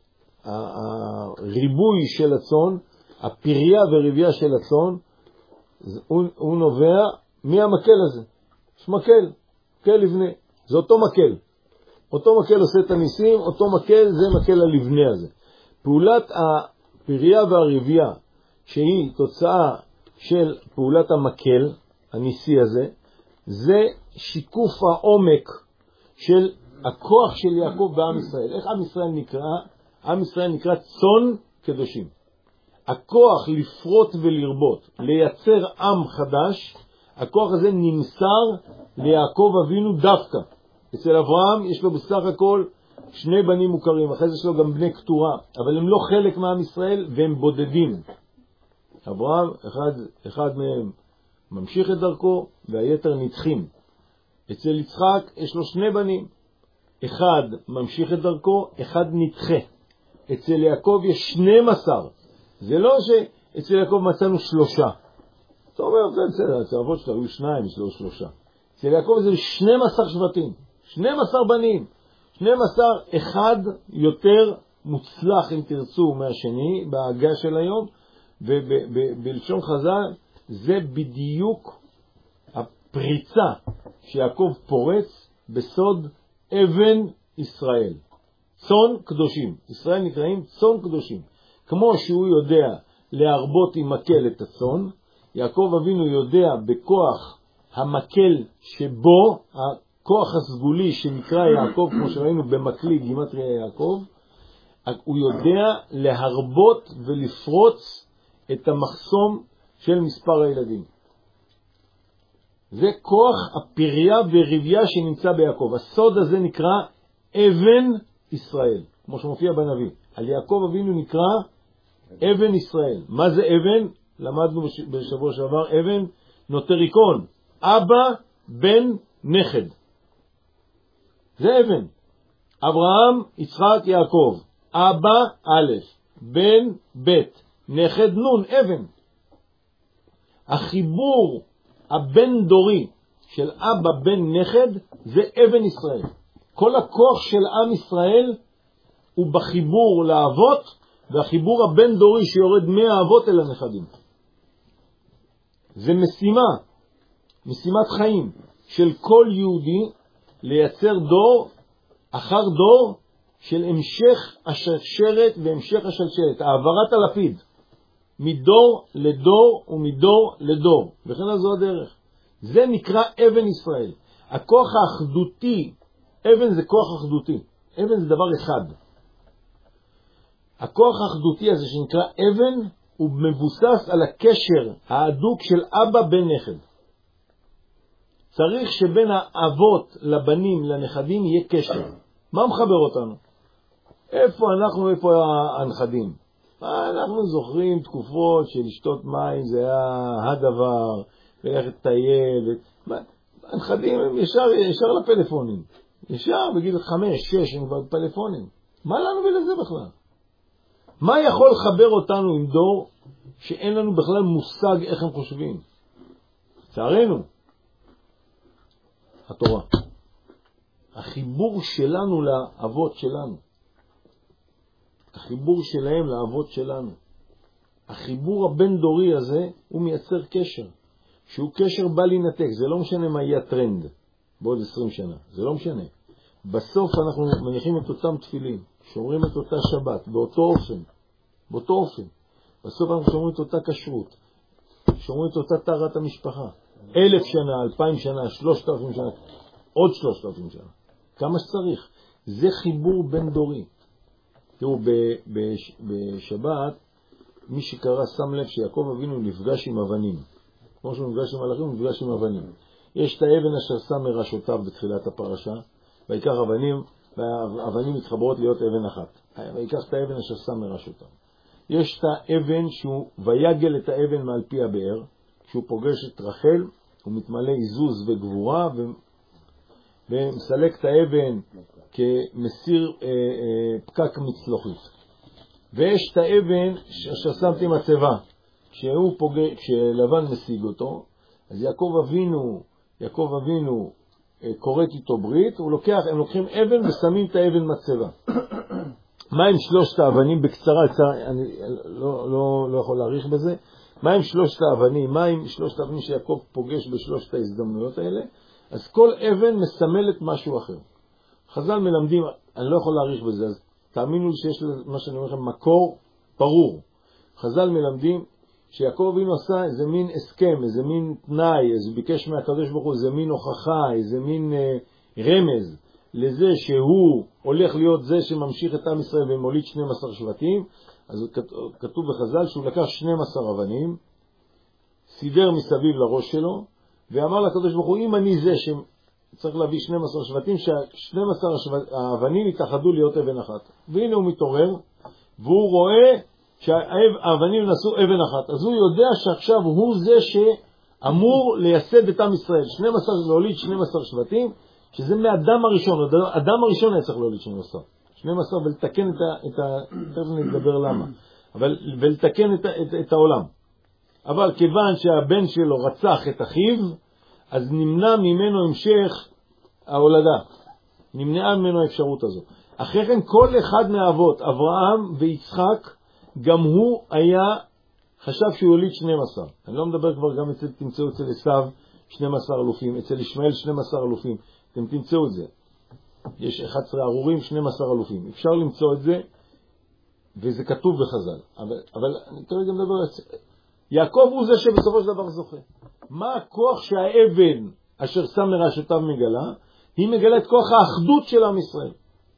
הריבוי של הצאן, הפריה ורבייה של הצאן, הוא, הוא נובע מהמקל הזה. יש מקל, מקל לבנה, זה אותו מקל. אותו מקל עושה את הניסים, אותו מקל זה מקל הלבנה הזה. פעולת הפריה והרבייה, שהיא תוצאה של פעולת המקל, הניסי הזה, זה שיקוף העומק של הכוח של יעקב בעם ישראל. איך עם ישראל נקרא? עם ישראל נקרא צאן קדושים. הכוח לפרוט ולרבות, לייצר עם חדש, הכוח הזה נמסר ליעקב אבינו דווקא. אצל אברהם יש לו בסך הכל שני בנים מוכרים, אחרי זה יש לו גם בני כתורה, אבל הם לא חלק מעם ישראל והם בודדים. אברהם, אחד, אחד מהם ממשיך את דרכו והיתר נדחים. אצל יצחק יש לו שני בנים, אחד ממשיך את דרכו, אחד נדחה. אצל יעקב יש שנים עשר. זה לא שאצל יעקב מצאנו שלושה. אתה אומר, זה בסדר, אצל אבות שלו היו שניים, יש לו שלושה. אצל יעקב זה שנים עשר שבטים, שנים עשר בנים. שנים עשר, אחד יותר מוצלח אם תרצו מהשני, בהגה של היום, ובלשון חז"ל, זה בדיוק הפריצה שיעקב פורץ בסוד אבן ישראל. צאן קדושים. ישראל נקראים צאן קדושים. כמו שהוא יודע להרבות עם מקל את הצאן, יעקב אבינו יודע בכוח המקל שבו, הכוח הסגולי שנקרא יעקב, כמו שראינו במקלי גימטריה יעקב, הוא יודע להרבות ולפרוץ את המחסום של מספר הילדים. זה כוח הפריה ורבייה שנמצא ביעקב. הסוד הזה נקרא אבן ישראל, כמו שמופיע בנביא. על יעקב אבינו נקרא אבן ישראל. מה זה אבן? למדנו בשבוע שעבר, אבן נוטריקון, אבא בן נכד. זה אבן. אברהם, יצחק, יעקב. אבא א', בן ב', נכד נון, אבן. החיבור הבן דורי של אבא בן נכד זה אבן ישראל. כל הכוח של עם ישראל הוא בחיבור לאבות, והחיבור הבן דורי שיורד מהאבות אל הנכדים. זה משימה, משימת חיים של כל יהודי לייצר דור אחר דור של המשך השרשרת והמשך השלשלת, העברת הלפיד מדור לדור ומדור לדור, וכן זו הדרך. זה נקרא אבן ישראל. הכוח האחדותי, אבן זה כוח אחדותי, אבן זה דבר אחד. הכוח האחדותי הזה שנקרא אבן הוא מבוסס על הקשר ההדוק של אבא בן נכד. צריך שבין האבות לבנים לנכדים יהיה קשר. מה מחבר אותנו? איפה אנחנו, איפה הנכדים? אנחנו זוכרים תקופות של לשתות מים, זה היה הדבר, ולכת טייל. הנכדים הם ישר, ישר לפלאפונים. ישר בגיל חמש, שש הם כבר פלאפונים. מה לנו ולזה בכלל? מה יכול לחבר אותנו עם דור שאין לנו בכלל מושג איך הם חושבים? צערנו, התורה. החיבור שלנו לאבות שלנו. החיבור שלהם לאבות שלנו. החיבור הבין דורי הזה הוא מייצר קשר. שהוא קשר בא להינתק. זה לא משנה מה יהיה הטרנד בעוד עשרים שנה. זה לא משנה. בסוף אנחנו מניחים את אותם תפילים. שומרים את אותה שבת. באותו אופן. באותו אופן. בסוף אנחנו שומרים את אותה כשרות. שומרים את אותה טהרת המשפחה. אלף שנה, אלפיים שנה, שלושת אלפים שנה. עוד שלושת אלפים שנה. כמה שצריך. זה חיבור בין דורי. תראו, בשבת, מי שקרא שם לב שיעקב אבינו נפגש עם אבנים. כמו שהוא נפגש עם מלאכים, הוא נפגש עם אבנים. יש את האבן אשר שם מראשותיו בתחילת הפרשה, ויקח אבנים והאבנים מתחברות להיות אבן אחת. ויקח את האבן אשר שם מרשותם. יש את האבן שהוא ויגל את האבן מעל פי הבאר, כשהוא פוגש את רחל, הוא מתמלא עיזוז וגבורה, ו... ומסלק את האבן כמסיר אה, אה, פקק מצלוחית. ויש את האבן אשר שמתי מצבה, כשהוא פוגש, כשלבן משיג אותו, אז יעקב אבינו, יעקב אבינו אה, קוראת איתו ברית, הוא לוקח, הם לוקחים אבן ושמים את האבן מצבה. מה עם שלושת האבנים? בקצרה, אני לא, לא, לא יכול להאריך בזה. מה עם שלושת האבנים? מה עם שלושת האבנים שיעקב פוגש בשלושת ההזדמנויות האלה? אז כל אבן מסמלת משהו אחר. חז"ל מלמדים, אני לא יכול להאריך בזה, אז תאמינו לי שיש מה שאני אומר לכם מקור ברור. חז"ל מלמדים שיעקב אבינו עשה איזה מין הסכם, איזה מין תנאי, איזה ביקש מהקדוש ברוך הוא, איזה מין הוכחה, איזה מין אה, רמז לזה שהוא הולך להיות זה שממשיך את עם ישראל ומוליד שנים עשר שבטים. אז כתוב בחז"ל שהוא לקח שנים עשר אבנים, סידר מסביב לראש שלו, ואמר לקדוש ברוך הוא, אם אני זה שצריך להביא שנים עשר שבטים, ש-שנים עשר האבנים יתאחדו להיות אבן אחת. והנה הוא מתעורר, והוא רואה שהאבנים נשאו אבן אחת. אז הוא יודע שעכשיו הוא זה שאמור לייסד את עם ישראל. שנים עשר להוליד שנים עשר שבטים, שזה מהאדם הראשון. האדם הראשון היה צריך להוליד שנים עשר. שנים עשר ולתקן את ה... את ה... תכף נדבר למה. אבל ולתקן את, ה... את, את העולם. אבל כיוון שהבן שלו רצח את אחיו, אז נמנע ממנו המשך ההולדה. נמנעה ממנו האפשרות הזו. אחרי כן כל אחד מהאבות, אברהם ויצחק, גם הוא היה, חשב שהוא יוליד שנים עשר. אני לא מדבר כבר גם אצל, תמצאו אצל עשיו שנים עשר אלופים, אצל ישמעאל שנים עשר אלופים. אתם תמצאו את זה. יש אחד עשר ארורים, שנים עשר אלופים. אפשר למצוא את זה, וזה כתוב בחז"ל. אבל, אבל אני כרגע מדבר על זה. יעקב הוא זה שבסופו של דבר זוכה. מה הכוח שהאבן אשר שם מרשותיו מגלה? היא מגלה את כוח האחדות של עם ישראל.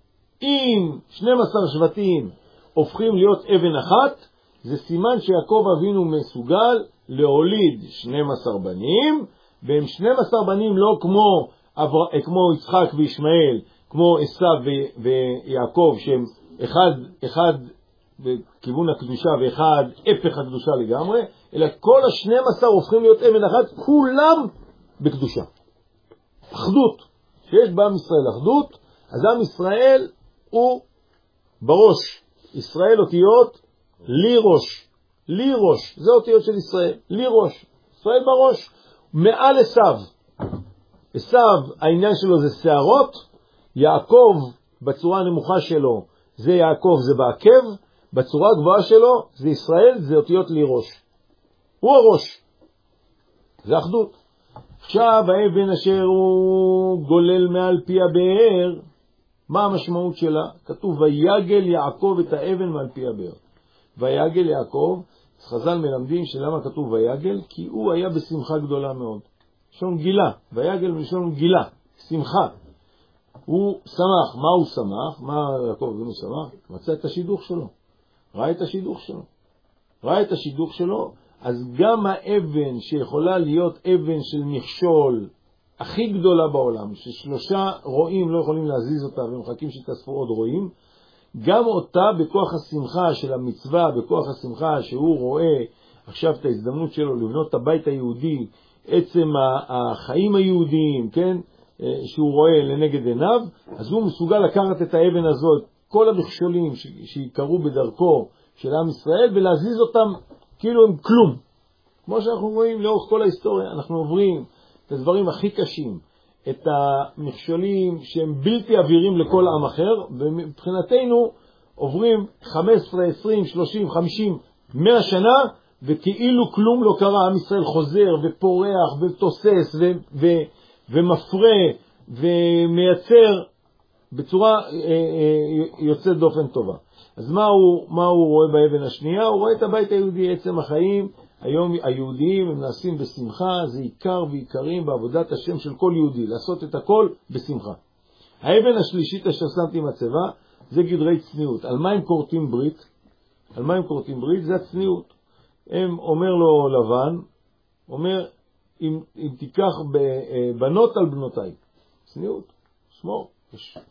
אם שנים עשר שבטים הופכים להיות אבן אחת, זה סימן שיעקב אבינו מסוגל להוליד שנים עשר בנים, והם שנים עשר בנים לא כמו, כמו יצחק וישמעאל, כמו עשיו ויעקב, שהם אחד, אחד בכיוון הקדושה ואחד הפך הקדושה לגמרי, אלא כל ה-שנים עשר הופכים להיות אבן אחת, כולם בקדושה. אחדות. שיש בעם ישראל אחדות, אז עם ישראל הוא בראש. ישראל אותיות לי ראש. לי ראש. זה אותיות של ישראל. לי ראש. ישראל בראש. מעל עשיו. עשיו, העניין שלו זה שערות. יעקב, בצורה הנמוכה שלו, זה יעקב, זה בעקב. בצורה הגבוהה שלו, זה ישראל, זה אותיות לי ראש. הוא הראש. זה אחדות. עכשיו, האבן אשר הוא גולל מעל פי הבאר, מה המשמעות שלה? כתוב, ויגל יעקב את האבן מעל פי הבאר. ויגל יעקב, חז"ל מלמדים שלמה כתוב ויגל? כי הוא היה בשמחה גדולה מאוד. לשון גילה, ויגל מלשון גילה, שמחה. הוא שמח. מה הוא שמח? מה יעקב אבינו שמח? מצא את השידוך שלו. ראה את השידוך שלו. ראה את השידוך שלו, אז גם האבן שיכולה להיות אבן של מכשול הכי גדולה בעולם, ששלושה רועים לא יכולים להזיז אותה ומחכים שתאספו עוד רועים, גם אותה בכוח השמחה של המצווה, בכוח השמחה שהוא רואה עכשיו את ההזדמנות שלו לבנות את הבית היהודי, עצם החיים היהודיים, כן, שהוא רואה לנגד עיניו, אז הוא מסוגל לקחת את האבן הזאת, כל המכשולים שיקרו בדרכו של עם ישראל, ולהזיז אותם כאילו הם כלום. כמו שאנחנו רואים לאורך כל ההיסטוריה, אנחנו עוברים את הדברים הכי קשים, את המכשולים שהם בלתי עבירים לכל עם אחר, ומבחינתנו עוברים חמש עשרה, עשרים, שלושים, חמישים, מאה שנה, וכאילו כלום לא קרה. עם ישראל חוזר ופורח ותוסס ו- ו- ומפרה ומייצר בצורה אה, אה, יוצאת דופן טובה. אז מה הוא, מה הוא רואה באבן השנייה? הוא רואה את הבית היהודי, עצם החיים. היום היהודיים הם נעשים בשמחה, זה עיקר ועיקרים בעבודת השם של כל יהודי, לעשות את הכל בשמחה. האבן השלישית אשר שמתי מצבה, זה גדרי צניעות. על מה הם קוראים ברית? על מה הם קוראים ברית? זה הצניעות. הם אומר לו לבן, אומר, אם, אם תיקח בנות על בנותיי, צניעות, שמור, יש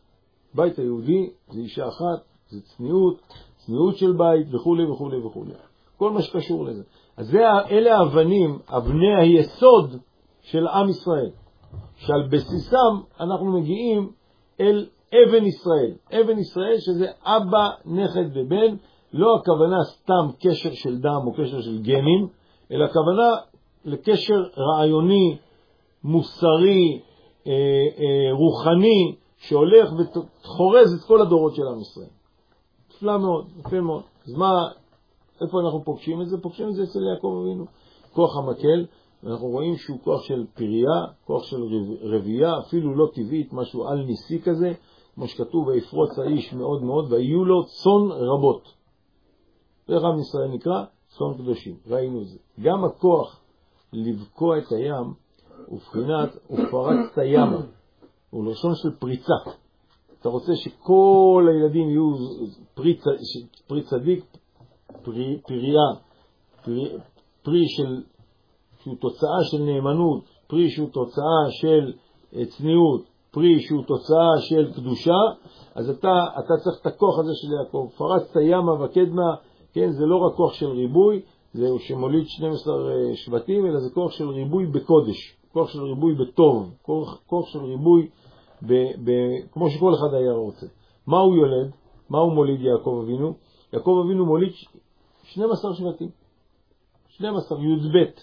בית היהודי זה אישה אחת, זה צניעות, צניעות של בית וכו' וכו' וכו'. כל מה שקשור לזה. אז זה, אלה האבנים, אבני היסוד של עם ישראל, שעל בסיסם אנחנו מגיעים אל אבן ישראל. אבן ישראל שזה אבא, נכד ובן, לא הכוונה סתם קשר של דם או קשר של גנים, אלא הכוונה לקשר רעיוני, מוסרי, אה, אה, רוחני, שהולך וחורז את כל הדורות של עם ישראל. נפלא מאוד, נפלא מאוד. אז מה, איפה אנחנו פוגשים את זה? פוגשים את זה אצל יעקב אבינו. כוח המקל, אנחנו רואים שהוא כוח של פרייה, כוח של רבייה, אפילו לא טבעית, משהו על ניסי כזה, כמו שכתוב, ויפרוץ האיש מאוד מאוד, ויהיו לו צאן רבות. איך עם ישראל נקרא? צאן קדושים. ראינו את זה. גם הכוח לבקוע את הים, ובחינת, ופרץ את הים, הוא לשון של פריצה. אתה רוצה שכל הילדים יהיו פרי, פרי צדיק, פרי, פריה, פרי, פרי של, שהוא תוצאה של נאמנות, פרי שהוא תוצאה של צניעות, פרי שהוא תוצאה של קדושה, אז אתה, אתה צריך את הכוח הזה של יעקב. פרצת ימה וקדמה, כן, זה לא רק כוח של ריבוי, זה שמוליד שנים עשר שבטים, אלא זה כוח של ריבוי בקודש, כוח של ריבוי בטוב, כוח, כוח של ריבוי ב, ב, כמו שכל אחד היה רוצה. מה הוא יולד? מה הוא מוליד יעקב אבינו? יעקב אבינו מוליד שנים עשר שבטים. שנים עשר, י"ב.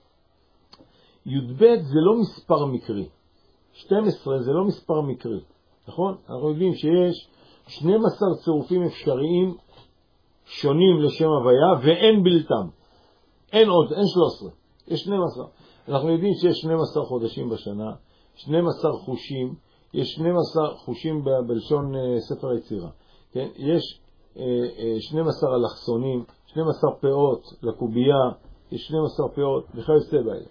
י"ב זה לא מספר מקרי. שתים עשרה זה לא מספר מקרי. נכון? אנחנו יודעים שיש שנים עשר צירופים אפשריים שונים לשם הוויה ואין בלתם. אין עוד, אין שלוש עשרה. יש שנים עשר. אנחנו יודעים שיש שנים עשר חודשים בשנה, שנים עשר חושים, יש שנים עשר חושים בלשון ספר היצירה. כן? יש שנים עשר אלכסונים, שנים עשר פאות לקובייה, יש שנים עשר פאות, וכיוצא באלה.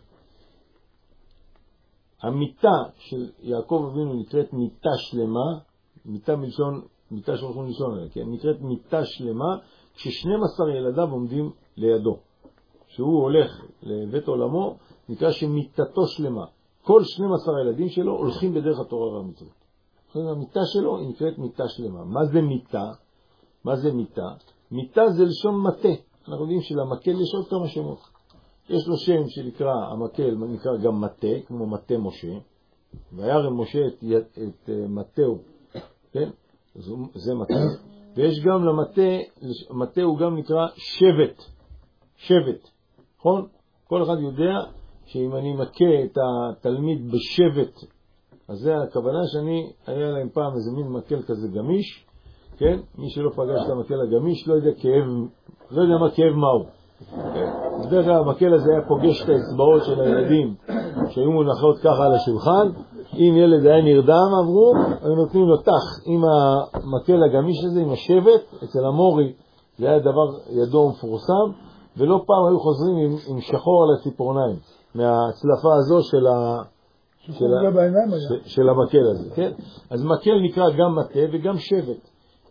המיטה של יעקב אבינו נקראת מיטה שלמה, מיטה מלשון, מיטה שהולכים לישון עליה, כן? נקראת מיטה שלמה, כששנים עשר ילדיו עומדים לידו. שהוא הולך לבית עולמו, נקרא שמיטתו שלמה. כל שנים עשר הילדים שלו הולכים בדרך התורה והמצוות. המיטה שלו היא נקראת מיטה שלמה. מה זה מיטה? מה זה מיטה? מיטה זה לשון מטה. אנחנו יודעים שלמקל יש עוד כמה שמות. יש לו שם שנקרא, המקל נקרא גם מטה, כמו מטה משה. וירם משה את, את מטהו, כן? זה מטה. ויש גם למטה, מטה הוא גם נקרא שבט. שבט. נכון? כל אחד יודע שאם אני מכה את התלמיד בשבט, אז זה הכוונה שאני, היה להם פעם איזה מין מקל כזה גמיש, כן? מי שלא פגש את המקל הגמיש לא יודע כאב, לא יודע מה כאב מהו. בדרך כלל המקל הזה היה פוגש את האצבעות של הילדים שהיו מונחאות ככה על השולחן. אם ילד היה נרדם עברו, היו נותנים לו תח עם המקל הגמיש הזה, עם השבט. אצל המורי זה היה דבר ידוע ומפורסם, ולא פעם היו חוזרים עם, עם שחור על הציפורניים מהצלפה הזו של, ה, של, ה, של, של המקל הזה, כן? אז מקל נקרא גם מטה וגם שבט.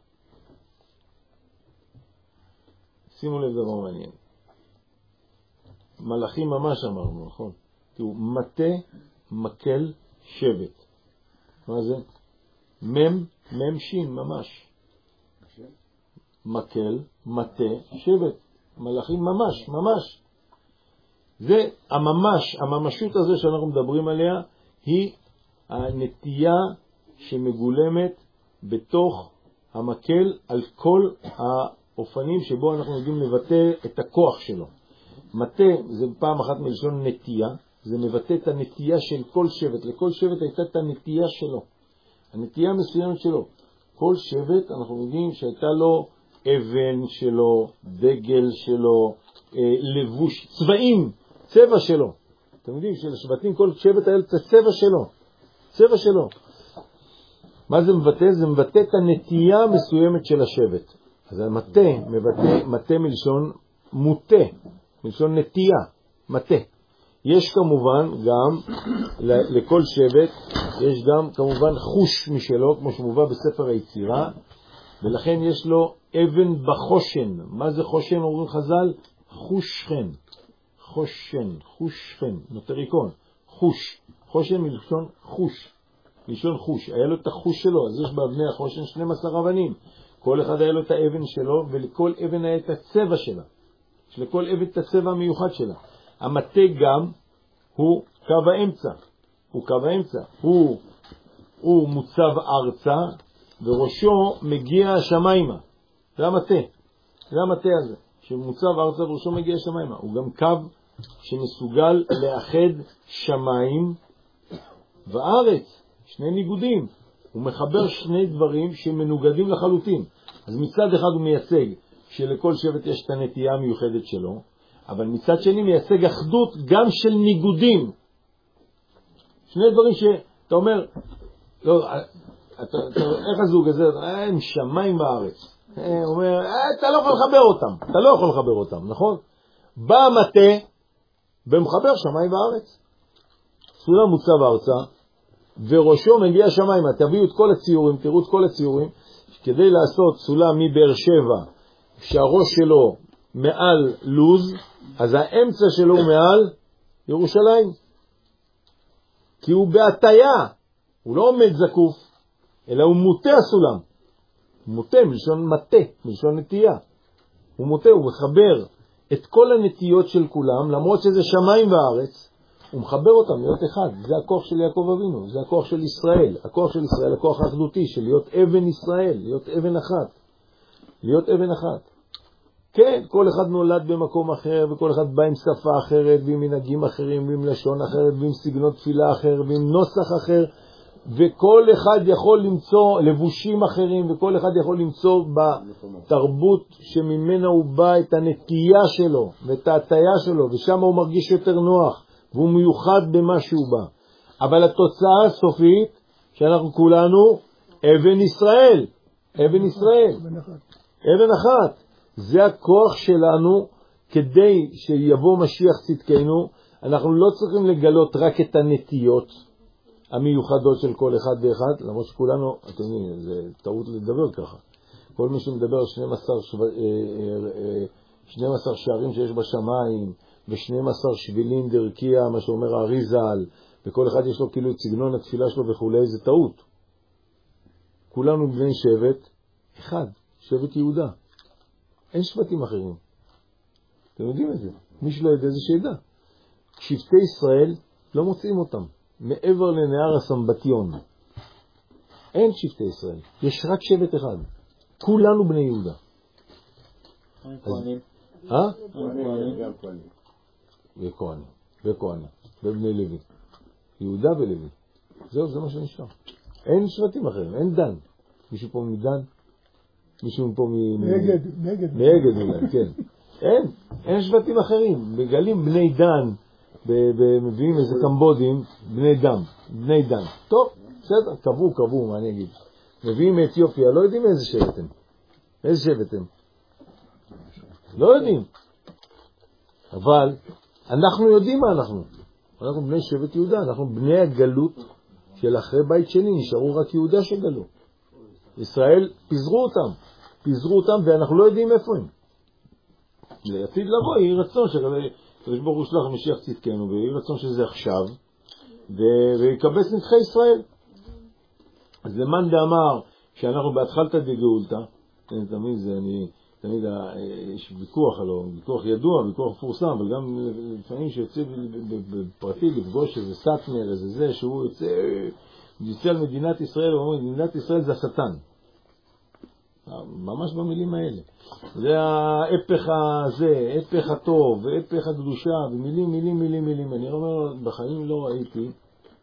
שימו לב דבר מעניין, מלאכים ממש אמרנו, נכון? תראו, מטה, מקל, שבט. מה זה? מם, מם שין, ממש. מקל, מטה, שבט. מלאכים ממש, ממש. זה הממש, הממשות הזו שאנחנו מדברים עליה, היא הנטייה שמגולמת בתוך המקל על כל האופנים שבו אנחנו יודעים לבטא את הכוח שלו. מטה זה פעם אחת מלשון נטייה, זה מבטא את הנטייה של כל שבט. לכל שבט הייתה את הנטייה שלו, הנטייה מסוימת שלו. כל שבט אנחנו יודעים שהייתה לו אבן שלו, דגל שלו, לבוש, צבעים, צבע שלו. אתם יודעים שלשבטים כל שבט היה את הצבע שלו, צבע שלו. מה זה מבטא? זה מבטא את הנטייה מסוימת של השבט. אז המטה מבטא, מטה מלשון מוטה, מלשון נטייה, מטה. יש כמובן גם לכל שבט, יש גם כמובן חוש משלו, כמו שמובא בספר היצירה, ולכן יש לו אבן בחושן. מה זה חושן? אומרים חז"ל, חוש חן. חושן, חוש חן, נוטריקון, חוש. חושן מלשון חוש. מלשון חוש, היה לו את החוש שלו, אז יש באבני החושן שנים עשר אבנים, כל אחד היה לו את האבן שלו, ולכל אבן היה את הצבע שלה, שלכל אבן את הצבע המיוחד שלה. המטה גם הוא קו האמצע, הוא קו האמצע, הוא, הוא מוצב ארצה, וראשו מגיע השמיימה, זה המטה, זה המטה הזה, שמוצב ארצה וראשו מגיע השמיימה, הוא גם קו שמסוגל לאחד שמיים וארץ, שני ניגודים, הוא מחבר שני דברים שמנוגדים לחלוטין. אז מצד אחד הוא מייצג שלכל שבט יש את הנטייה המיוחדת שלו, אבל מצד שני מייצג אחדות גם של ניגודים. שני דברים שאתה אומר, לא, אתה, אתה, איך הזוג הזה, הם שמיים בארץ. הוא אומר, אתה לא יכול לחבר אותם, אתה לא יכול לחבר אותם, נכון? בא המטה ומחבר שמיים בארץ. סולם מוצב ארצה, וראשו מגיע שמיים. תביאו את כל הציורים, תראו את כל הציורים, כדי לעשות סולם מבאר שבע, שהראש שלו מעל לוז, אז האמצע שלו הוא מעל ירושלים. כי הוא בהטיה, הוא לא עומד זקוף, אלא הוא מוטה הסולם. הוא מוטה, מלשון מטה, מלשון נטייה. הוא מוטה, הוא מחבר את כל הנטיות של כולם, למרות שזה שמיים וארץ, הוא מחבר אותם להיות אחד. זה הכוח של יעקב אבינו, זה הכוח של ישראל, הכוח של ישראל, הכוח האחדותי, של להיות אבן ישראל, להיות אבן אחת. להיות אבן אחת. כן, כל אחד נולד במקום אחר, וכל אחד בא עם שפה אחרת, ועם מנהגים אחרים, ועם לשון אחרת, ועם סגנון תפילה אחר, ועם נוסח אחר, וכל אחד יכול למצוא לבושים אחרים, וכל אחד יכול למצוא בתרבות שממנה הוא בא את הנטייה שלו, ואת ההטיה שלו, ושם הוא מרגיש יותר נוח, והוא מיוחד במה שהוא בא. אבל התוצאה הסופית, שאנחנו כולנו אבן ישראל, אבן ישראל, אבן אחת. זה הכוח שלנו כדי שיבוא משיח צדקנו. אנחנו לא צריכים לגלות רק את הנטיות המיוחדות של כל אחד ואחד, למרות שכולנו, אתם יודעים, זה טעות לדבר ככה. כל מי שמדבר על שנים עשר, שנים עשר שערים שיש בשמיים, ו-שנים עשר שבילים דרכיה, מה שאומר האריזל, וכל אחד יש לו כאילו סגנון התפילה שלו וכולי, זה טעות. כולנו בני שבט אחד, שבט יהודה. אין שבטים אחרים. אתם יודעים את זה. מי שלא יודע זה שידע. שבטי ישראל לא מוצאים אותם. מעבר לנהר הסמבטיון. אין שבטי ישראל. יש רק שבט אחד. כולנו בני יהודה. כהנים. אה? גם כהנים. וכהנים. וכהנים. ובני לוי. יהודה ולוי. זהו, זה מה שנשאר. אין שבטים אחרים. אין דן. מישהו פה מדן? מישהו פה מ... מאגד, מאגד. מאגד אולי, כן. אין, אין שבטים אחרים. מגלים בני דן, מביאים איזה קמבודים, בני דם, בני דן. טוב, בסדר, קבעו, קבעו, מה אני אגיד. מביאים מאתיופיה, לא יודעים איזה שבט הם. איזה שבט הם. לא יודעים. אבל אנחנו יודעים מה אנחנו. אנחנו בני שבט יהודה, אנחנו בני הגלות של אחרי בית שני, נשארו רק יהודה שגלו. ישראל פיזרו אותם, פיזרו אותם ואנחנו לא יודעים איפה הם. לעתיד לבוא, יהי רצון שקדוש ברוך הוא שלח משיח צדקנו, ויהי רצון שזה עכשיו, ויקבץ נדחי ישראל. אז למאן דאמר שאנחנו בהתחלתא דגאולתא, תמיד זה, אני, תמיד יש ויכוח עליו, ויכוח ידוע, ויכוח מפורסם, אבל גם לפעמים שיוצא בפרטי לפגוש איזה סטמר, איזה זה, שהוא יוצא... יוצא על מדינת ישראל, הוא אומר, מדינת ישראל זה השטן. ממש במילים האלה. זה ההפך הזה, הפך הטוב, הפך הקדושה, ומילים, מילים, מילים, מילים. אני אומר, בחיים לא ראיתי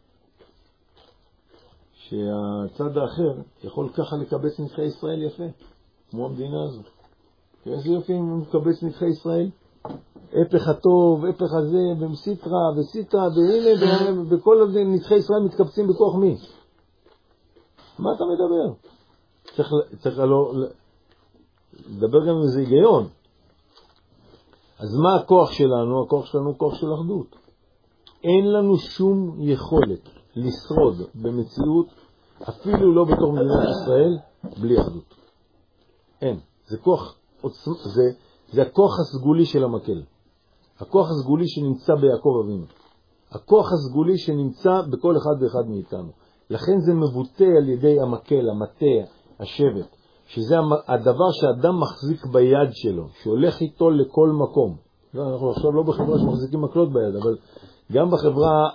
שהצד האחר יכול ככה לקבץ נדחי ישראל יפה, כמו המדינה הזאת. איזה יופי אם מקבץ נדחי ישראל? הפך הטוב, הפך הזה, ומסיטרה, וסיטרה, והנה, בכל נדחי ישראל מתקבצים בכוח מי? מה אתה מדבר? צריך, צריך לא, לדבר גם עם איזה היגיון. אז מה הכוח שלנו? הכוח שלנו הוא כוח של אחדות. אין לנו שום יכולת לשרוד במציאות, אפילו לא בתור מדינת ישראל, בלי אחדות. אין. זה כוח, זה, זה הכוח הסגולי של המקל. הכוח הסגולי שנמצא ביעקב אבינו. הכוח הסגולי שנמצא בכל אחד ואחד מאיתנו. לכן זה מבוטא על ידי המקל, המטה, השבט, שזה הדבר שאדם מחזיק ביד שלו, שהולך איתו לכל מקום. לא, אנחנו עכשיו לא בחברה שמחזיקים מקלות ביד, אבל גם בחברה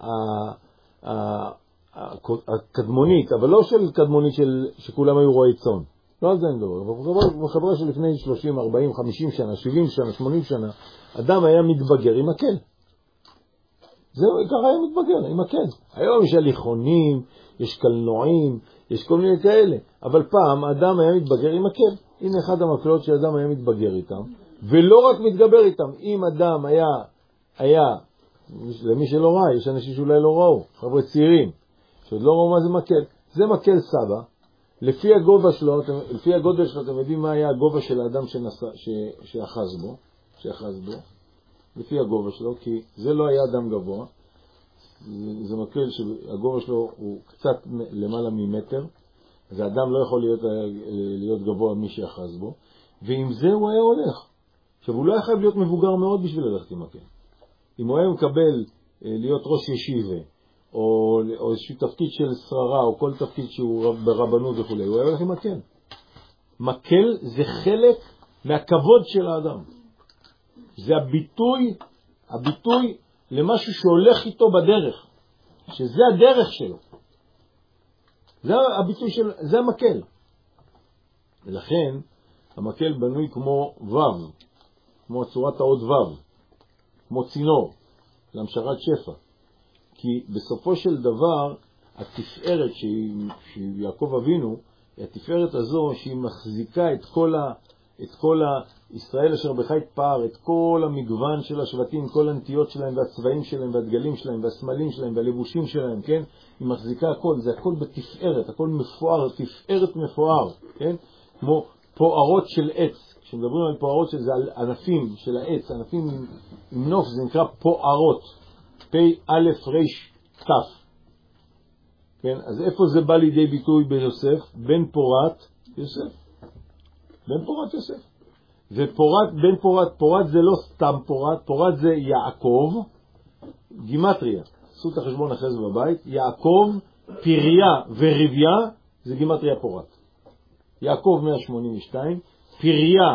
הקדמונית, אבל לא של קדמונית של, שכולם היו רועי צאן. לא על זה אני מדבר, אבל בחברה של לפני שלושים, ארבעים, חמישים שנה, שבעים שנה, שמונים שנה, אדם היה מתבגר עם מקל. זהו, ככה היה מתבגר עם מקל. היום יש הליכונים, יש קלנועים, יש כל מיני כאלה. אבל פעם אדם היה מתבגר עם מקל. הנה אחד המקלות שאדם היה מתבגר איתם, ולא רק מתגבר איתם. אם אדם היה, היה, למי שלא ראה, יש אנשים שאולי לא ראו, חבר'ה צעירים, שעוד לא ראו מה זה מקל. זה מקל סבא. לפי הגובה שלו, לפי הגודל שלו, אתם יודעים מה היה הגובה של האדם שנסע, ש, שאחז בו, שאחז בו, לפי הגובה שלו, כי זה לא היה אדם גבוה. זה, זה מקל שהגובה שלו הוא קצת למעלה ממטר, אז האדם לא יכול להיות, להיות גבוה מי שאחז בו, ועם זה הוא היה הולך. עכשיו, הוא לא היה חייב להיות מבוגר מאוד בשביל ללכת עם מקל. אם הוא היה מקבל להיות ראש ישיבה, או, או איזשהו תפקיד של שררה, או כל תפקיד שהוא ברבנות וכו', הוא היה הולך עם מקל. מקל זה חלק מהכבוד של האדם. זה הביטוי, הביטוי למשהו שהולך איתו בדרך, שזה הדרך שלו. זה הביטוי של, זה המקל. ולכן, המקל בנוי כמו וו, כמו צורת האות וו, כמו צינור, להמשרת שפע. כי בסופו של דבר, התפארת שיעקב אבינו, התפארת הזו שהיא מחזיקה את כל ה... את כל הישראל אשר בחית פער, את כל המגוון של השבטים, כל הנטיות שלהם והצבעים שלהם והדגלים שלהם והסמלים שלהם והלבושים שלהם, כן? היא מחזיקה הכל, זה הכל בתפארת, הכל מפואר, תפארת מפואר, כן? כמו פוארות של עץ. כשמדברים על פוארות של זה, על ענפים של העץ, ענפים עם, עם נוף, זה נקרא פוארות. פי א' ר' ת'. כן? אז איפה זה בא לידי ביטוי ביוסף? בן פורת יוסף. בן פורת יוסף. ופורת, בן פורת, פורת זה לא סתם פורת, פורת זה יעקב, גימטריה. עשו את החשבון אחרי זה בבית, יעקב, פריה ורביה, זה גימטריה פורת. יעקב מאה שמונים ושתיים, פריה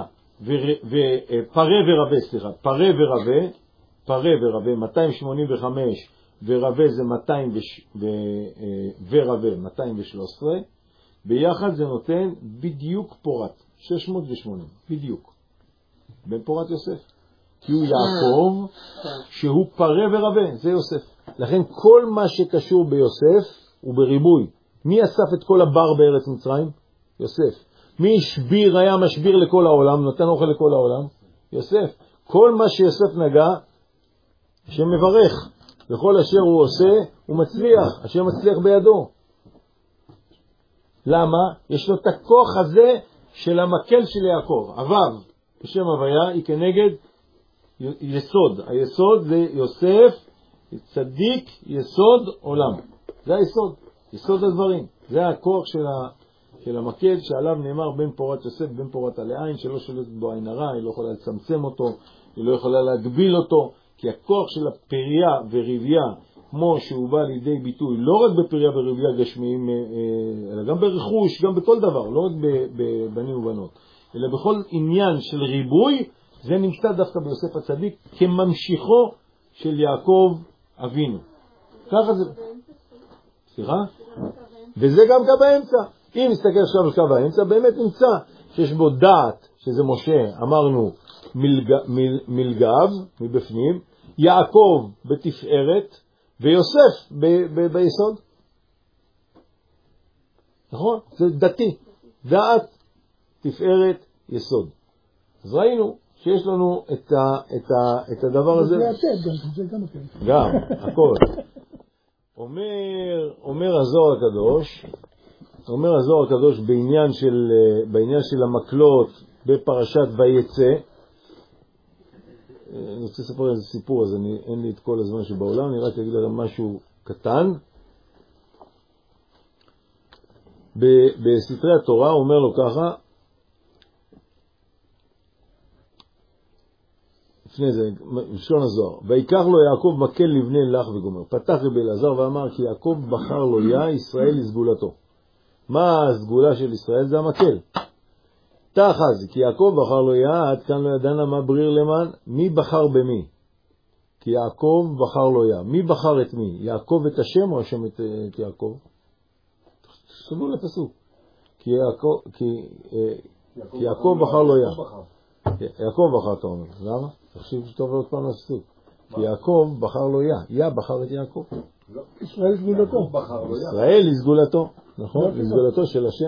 ופרה ורבה, סליחה, פרה ורבה, פרה ורבה, מאתיים שמונים וחמש, ורבה זה מאתיים ורבה, מאתיים ושלוש עשרה, ביחד זה נותן בדיוק פורת. שש מאות ושמונים, בדיוק. בן פורת יוסף. כי הוא יעקב, שהוא פרה ורבה, זה יוסף. לכן כל מה שקשור ביוסף הוא בריבוי. מי אסף את כל הבר בארץ מצרים? יוסף. מי השביר, היה משביר לכל העולם, נותן אוכל לכל העולם? יוסף. כל מה שיוסף נגע, השם מברך. וכל אשר הוא עושה, הוא מצליח. השם מצליח בידו. למה? יש לו את הכוח הזה, של המקל של יעקב, אביו, בשם הוויה, היא כנגד יסוד. היסוד זה יוסף, צדיק, יסוד עולם. זה היסוד, יסוד הדברים. זה הכוח של, ה, של המקל שעליו נאמר בן פורת יוסף, בן פורת עלי עין, שלא שולטת בו עין הרע, היא לא יכולה לצמצם אותו, היא לא יכולה להגביל אותו, כי הכוח של הפריה ורביה, כמו שהוא בא לידי ביטוי, לא רק בפריה ורביה גשמיים, אלא גם ברכוש, גם בכל דבר, לא רק בבנים ובנות, אלא בכל עניין של ריבוי, זה נמצא דווקא ביוסף הצדיק, כממשיכו של יעקב אבינו. ככה זה... סליחה? וזה גם קו האמצע. אם נסתכל עכשיו על קו האמצע, באמת נמצא שיש בו דעת, שזה משה, אמרנו, מלג... מל... מלגב, מבפנים, יעקב בתפארת, ויוסף ב- ב- ביסוד. נכון? זה דתי. דעת, תפארת, יסוד. אז ראינו שיש לנו את, ה- את, ה- את הדבר הזה. זה עתד גם, זה גם כן. גם, הכל. אומר, אומר הזוהר הקדוש, אומר הזוהר הקדוש בעניין של, בעניין של המקלות בפרשת ויצא, אני רוצה לספר איזה סיפור, אז אני, אין לי את כל הזמן שבעולם, אני רק אגיד לכם משהו קטן. בסתרי התורה הוא אומר לו ככה, לפני זה, בשלון הזוהר, ויקח לו יעקב מקל לבני לך וגומר. פתח רבי אלעזר ואמר כי יעקב בחר לו יה, ישראל לסגולתו. מה הסגולה של ישראל? זה המקל. תחז, כי יעקב בחר לו יה, עד כאן לא ידענה מה בריר למען, מי בחר במי? כי יעקב בחר לו יה. מי בחר את מי? יעקב את השם או השם את, את יעקב? תחשבו לפסוק. כי יעקב, כי, כי יעקב בחר לו יה. יעקב בחר, אתה אומר. למה? תחשיב שטוב עוד פעם לפסוק. כי יעקב בחר לו יה. יה בחר את יעקב. ישראל לסגולתו. ישראל לסגולתו. נכון? לסגולתו של השם.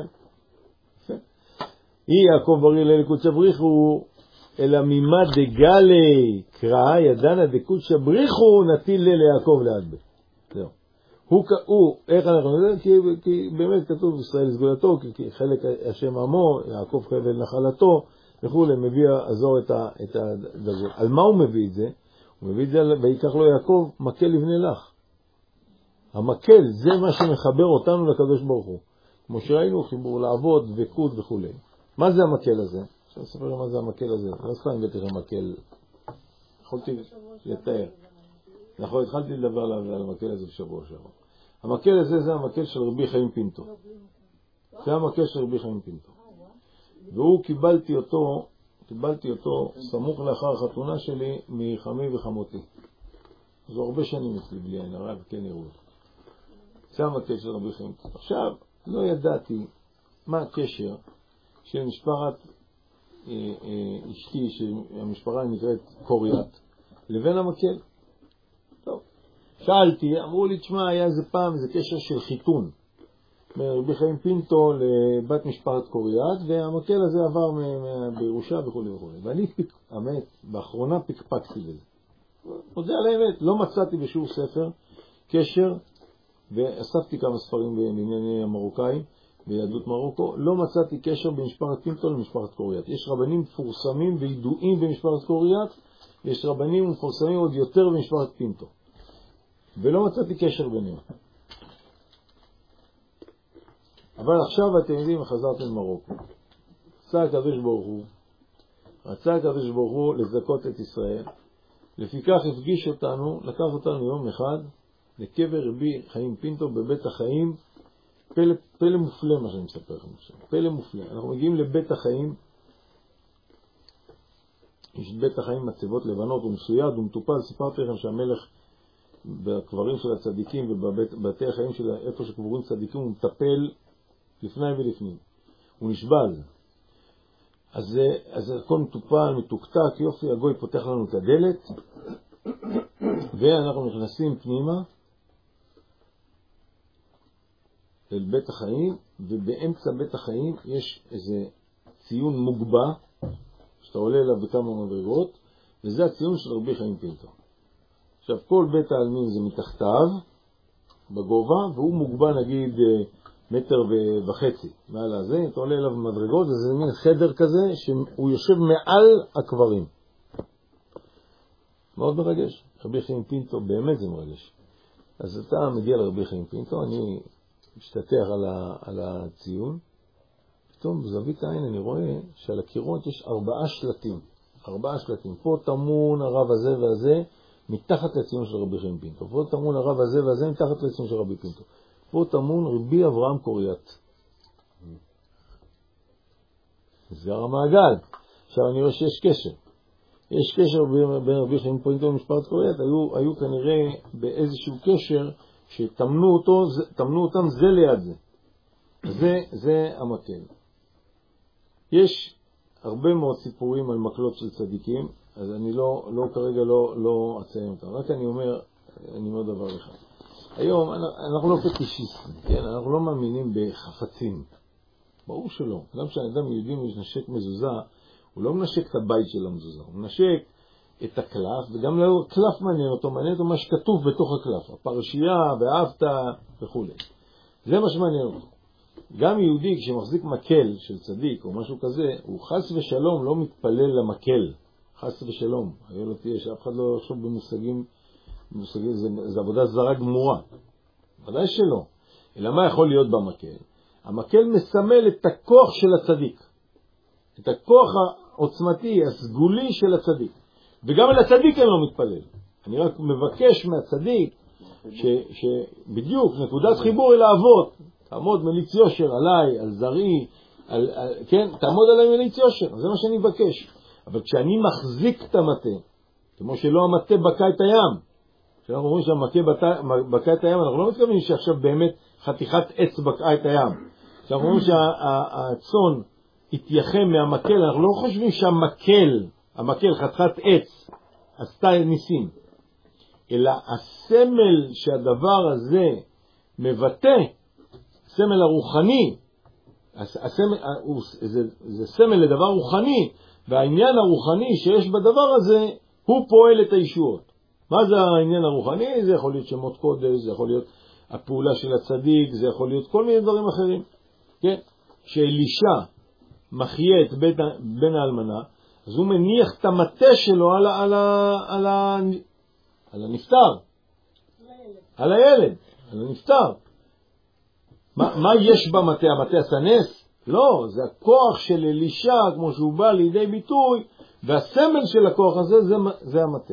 אי יעקב בריא ללקודשא בריחו, אלא ממה דגלי קרא ידענה דקודשא בריחו נטיל ליעקב לעד בי. זהו. הוא, הוא, איך אנחנו יודעים? כי, כי באמת כתוב ישראל לסגולתו, כי, כי חלק השם עמו, יעקב חבל נחלתו, וכו', מביא הזור את, ה, את הדגול. על מה הוא מביא את זה? הוא מביא את זה, ויקח לו יעקב מקל לבני לך. המקל זה מה שמחבר אותנו לקדוש ברוך הוא. כמו שראינו, חיבור לעבוד, דבקות וכו'. מה זה המקל הזה? עכשיו אספר מה זה המקל הזה. לא סתם הבאתי לכם מקל. יכולתי לתאר. נכון, התחלתי לדבר על המקל הזה בשבוע שעבר. המקל הזה זה המקל של רבי חיים פינטו. זה המקל של רבי חיים פינטו. והוא קיבלתי אותו, קיבלתי אותו סמוך לאחר החתונה שלי מחמי וחמותי. זו הרבה שנים אצלי בלי עין הרע וכן יראו. זה המקל של רבי חיים פינטו. עכשיו, לא ידעתי מה הקשר של משפחת אה, אה, אשתי, שהמשפחה נקראת קוריית, לבין המקל. טוב. שאלתי, אמרו לי, תשמע, היה איזה פעם, איזה קשר של חיתון. מרבי חיים פינטו לבת משפחת קוריית, והמקל הזה עבר בירושה וכו' וכו'. ואני, פיק, האמת, באחרונה פיקפקתי לזה. עוד זה על האמת, לא מצאתי בשום ספר קשר, ואספתי כמה ספרים בענייני המרוקאים, ביהדות מרוקו, לא מצאתי קשר בין משפחת פינטו למשפחת קוריית. יש רבנים מפורסמים וידועים במשפחת קוריית, יש רבנים מפורסמים עוד יותר במשפחת פינטו. ולא מצאתי קשר ביניהם. אבל עכשיו אתם יודעים, חזרתי למרוקו. רצה הקדוש ברוך הוא, רצה הקדוש ברוך הוא לזכות את ישראל. לפיכך הפגיש אותנו, לקח אותנו יום אחד לקבר רבי חיים פינטו בבית החיים, פלא, פלא מופלא מה שאני מספר לכם עכשיו. פלא מופלא. אנחנו מגיעים לבית החיים. יש בית החיים מצבות לבנות, הוא מסויד, הוא מטופל. סיפרתי לכם שהמלך בקברים של הצדיקים ובבתי החיים של איפה שקבורים צדיקים, הוא מטפל לפני ולפנים. הוא נשבל. אז, אז הכל מטופל, מתוקתק, יופי, הגוי פותח לנו את הדלת, ואנחנו נכנסים פנימה, אל בית החיים, ובאמצע בית החיים יש איזה ציון מוגבע, שאתה עולה אליו בכמה מדרגות, וזה הציון של רבי חיים פינטו. עכשיו, כל בית העלמין זה מתחתיו, בגובה, והוא מוגבע נגיד מטר וחצי מעל הזה, אתה עולה אליו במדרגות, וזה מין חדר כזה, שהוא יושב מעל הקברים. מאוד מרגש. רבי חיים פינטו, באמת זה מרגש. אז אתה מגיע לרבי חיים פינטו, אני משתתח על, ה, על הציון, פתאום בזווית העין אני רואה שעל הקירות יש ארבעה שלטים, ארבעה שלטים, פה תמון הרב הזה והזה מתחת לציון של רבי חיים פינטו, פה תמון הרב הזה והזה מתחת לציון של רבי פינטו, פה תמון רבי אברהם קוריית. זה המעגל. עכשיו אני רואה שיש קשר, יש קשר בין רבי חיים פינטו ומשפחת קוריית, היו, היו כנראה באיזשהו קשר שתמנו אותו, תמנו אותם זה ליד זה. זה, זה המקל. יש הרבה מאוד סיפורים על מקלות של צדיקים, אז אני לא, לא כרגע לא, לא אציין אותם. רק אני אומר, אני אומר דבר אחד. היום אנחנו לא פטישיסטים, כן? אנחנו לא מאמינים בחפצים. ברור שלא. גם כשאדם יהודי מנשק מזוזה, הוא לא מנשק את הבית של המזוזה, הוא מנשק את הקלף, וגם לא קלף מעניין אותו, מעניין אותו מה שכתוב בתוך הקלף, הפרשייה, ואהבת וכו'. זה מה שמעניין אותו. גם יהודי כשמחזיק מקל של צדיק או משהו כזה, הוא חס ושלום לא מתפלל למקל, חס ושלום. היה לא תהיה שאף אחד לא יחשוב במושגים, במושגים זה, זה עבודה זרה גמורה. ודאי שלא. אלא מה יכול להיות במקל? המקל מסמל את הכוח של הצדיק. את הכוח העוצמתי, הסגולי של הצדיק. וגם על הצדיק אני לא מתפלל. אני רק מבקש מהצדיק ש, שבדיוק נקודת חיבור אל האבות, תעמוד מליץ יושר עליי, על זרי, על, על, כן, תעמוד עליי מליץ יושר, זה מה שאני מבקש. אבל כשאני מחזיק את המטה, כמו שלא המטה בקע את הים, כשאנחנו אומרים שהמטה בקע את הים, אנחנו לא מתכוונים שעכשיו באמת חתיכת עץ בקעה את הים. כשאנחנו אומרים שהצאן התייחם מהמקל, אנחנו לא חושבים שהמקל, המקל חתיכת עץ, עשתה ניסים. אלא הסמל שהדבר הזה מבטא, הסמל הרוחני, הסמל, זה, זה סמל לדבר רוחני, והעניין הרוחני שיש בדבר הזה, הוא פועל את הישועות. מה זה העניין הרוחני? זה יכול להיות שמות קודש, זה יכול להיות הפעולה של הצדיק, זה יכול להיות כל מיני דברים אחרים. כן? שאלישה מחיה את בית, בן האלמנה, אז הוא מניח את המטה שלו על, על, על, על, על הנפטר. על הילד. על הנפטר. מה, מה יש במטה? המטה הסנס? לא, זה הכוח של אלישה, כמו שהוא בא לידי ביטוי, והסמל של הכוח הזה, זה, זה המטה.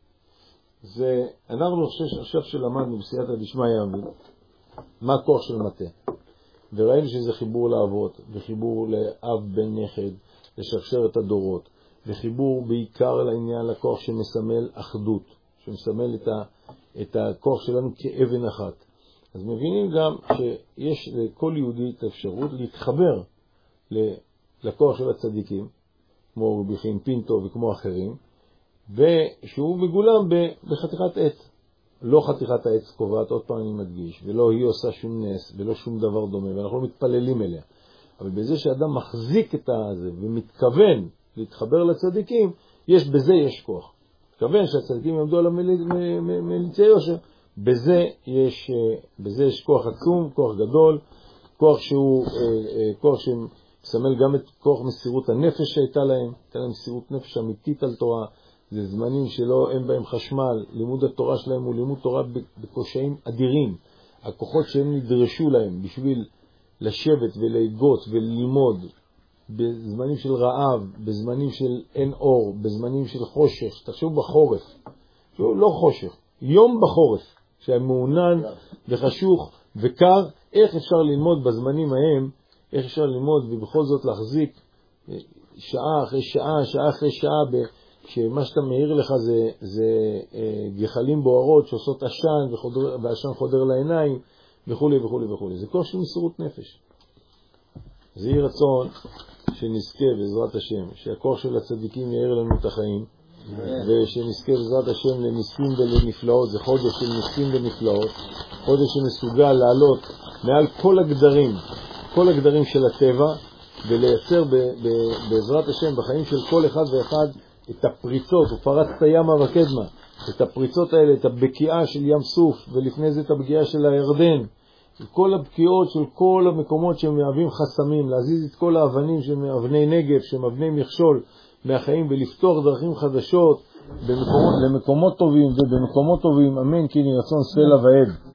זה, אנחנו חושב עכשיו שלמדנו בסייעתא דשמיא, מה הכוח של מטה. וראינו שזה חיבור לאבות, וחיבור לאב בן נכד, לשרשר את הדורות, וחיבור בעיקר לעניין לכוח שמסמל אחדות, שמסמל את, ה, את הכוח שלנו כאבן אחת. אז מבינים גם שיש לכל יהודי את האפשרות להתחבר לכוח של הצדיקים, כמו רבי חיים פינטו וכמו אחרים, ושהוא מגולם בחתיכת עץ. לא חתיכת העץ קובעת, עוד פעם אני מדגיש, ולא היא עושה שום נס, ולא שום דבר דומה, ואנחנו לא מתפללים אליה. אבל בזה שאדם מחזיק את הזה ומתכוון להתחבר לצדיקים, יש בזה יש כוח. מתכוון שהצדיקים יעמדו על המליצי יושר, בזה יש, בזה יש כוח עצום, כוח גדול, כוח שהוא, כוח שמסמל גם את כוח מסירות הנפש שהייתה להם, הייתה להם מסירות נפש אמיתית על תורה. זה זמנים שלא אין בהם חשמל, לימוד התורה שלהם הוא לימוד תורה בקושיים אדירים. הכוחות שהם נדרשו להם בשביל לשבת ולהיגות וללמוד בזמנים של רעב, בזמנים של אין אור, בזמנים של חושך. תחשבו בחורף, לא חושך, יום בחורף, שהיה מעונן וחשוך וקר, איך אפשר ללמוד בזמנים ההם, איך אפשר ללמוד ובכל זאת להחזיק שעה אחרי שעה, שעה אחרי שעה, שמה שאתה מאיר לך זה, זה אה, גחלים בוערות שעושות עשן וחודר, והעשן חודר לעיניים וכו' וכו' וכו'. זה כוח של מסירות נפש. זה יהיה רצון שנזכה בעזרת השם, שהכוח של הצדיקים יאיר לנו את החיים, ושנזכה בעזרת השם לניסים ולנפלאות. זה חודש של ניסים ונפלאות, חודש שמסוגל לעלות מעל כל הגדרים, כל הגדרים של הטבע, ולייצר ב, ב, בעזרת השם בחיים של כל אחד ואחד את הפריצות. הוא פרץ את הים וקדמה, את הפריצות האלה, את הבקיעה של ים סוף, ולפני זה את הבקיעה של הירדן, כל הבקיעות של כל המקומות שמהווים חסמים, להזיז את כל האבנים שמאבני נגב, שמאבני מכשול מהחיים, ולפתוח דרכים חדשות במקומות, למקומות טובים ובמקומות טובים. אמן, כי נרצון סלע ועד.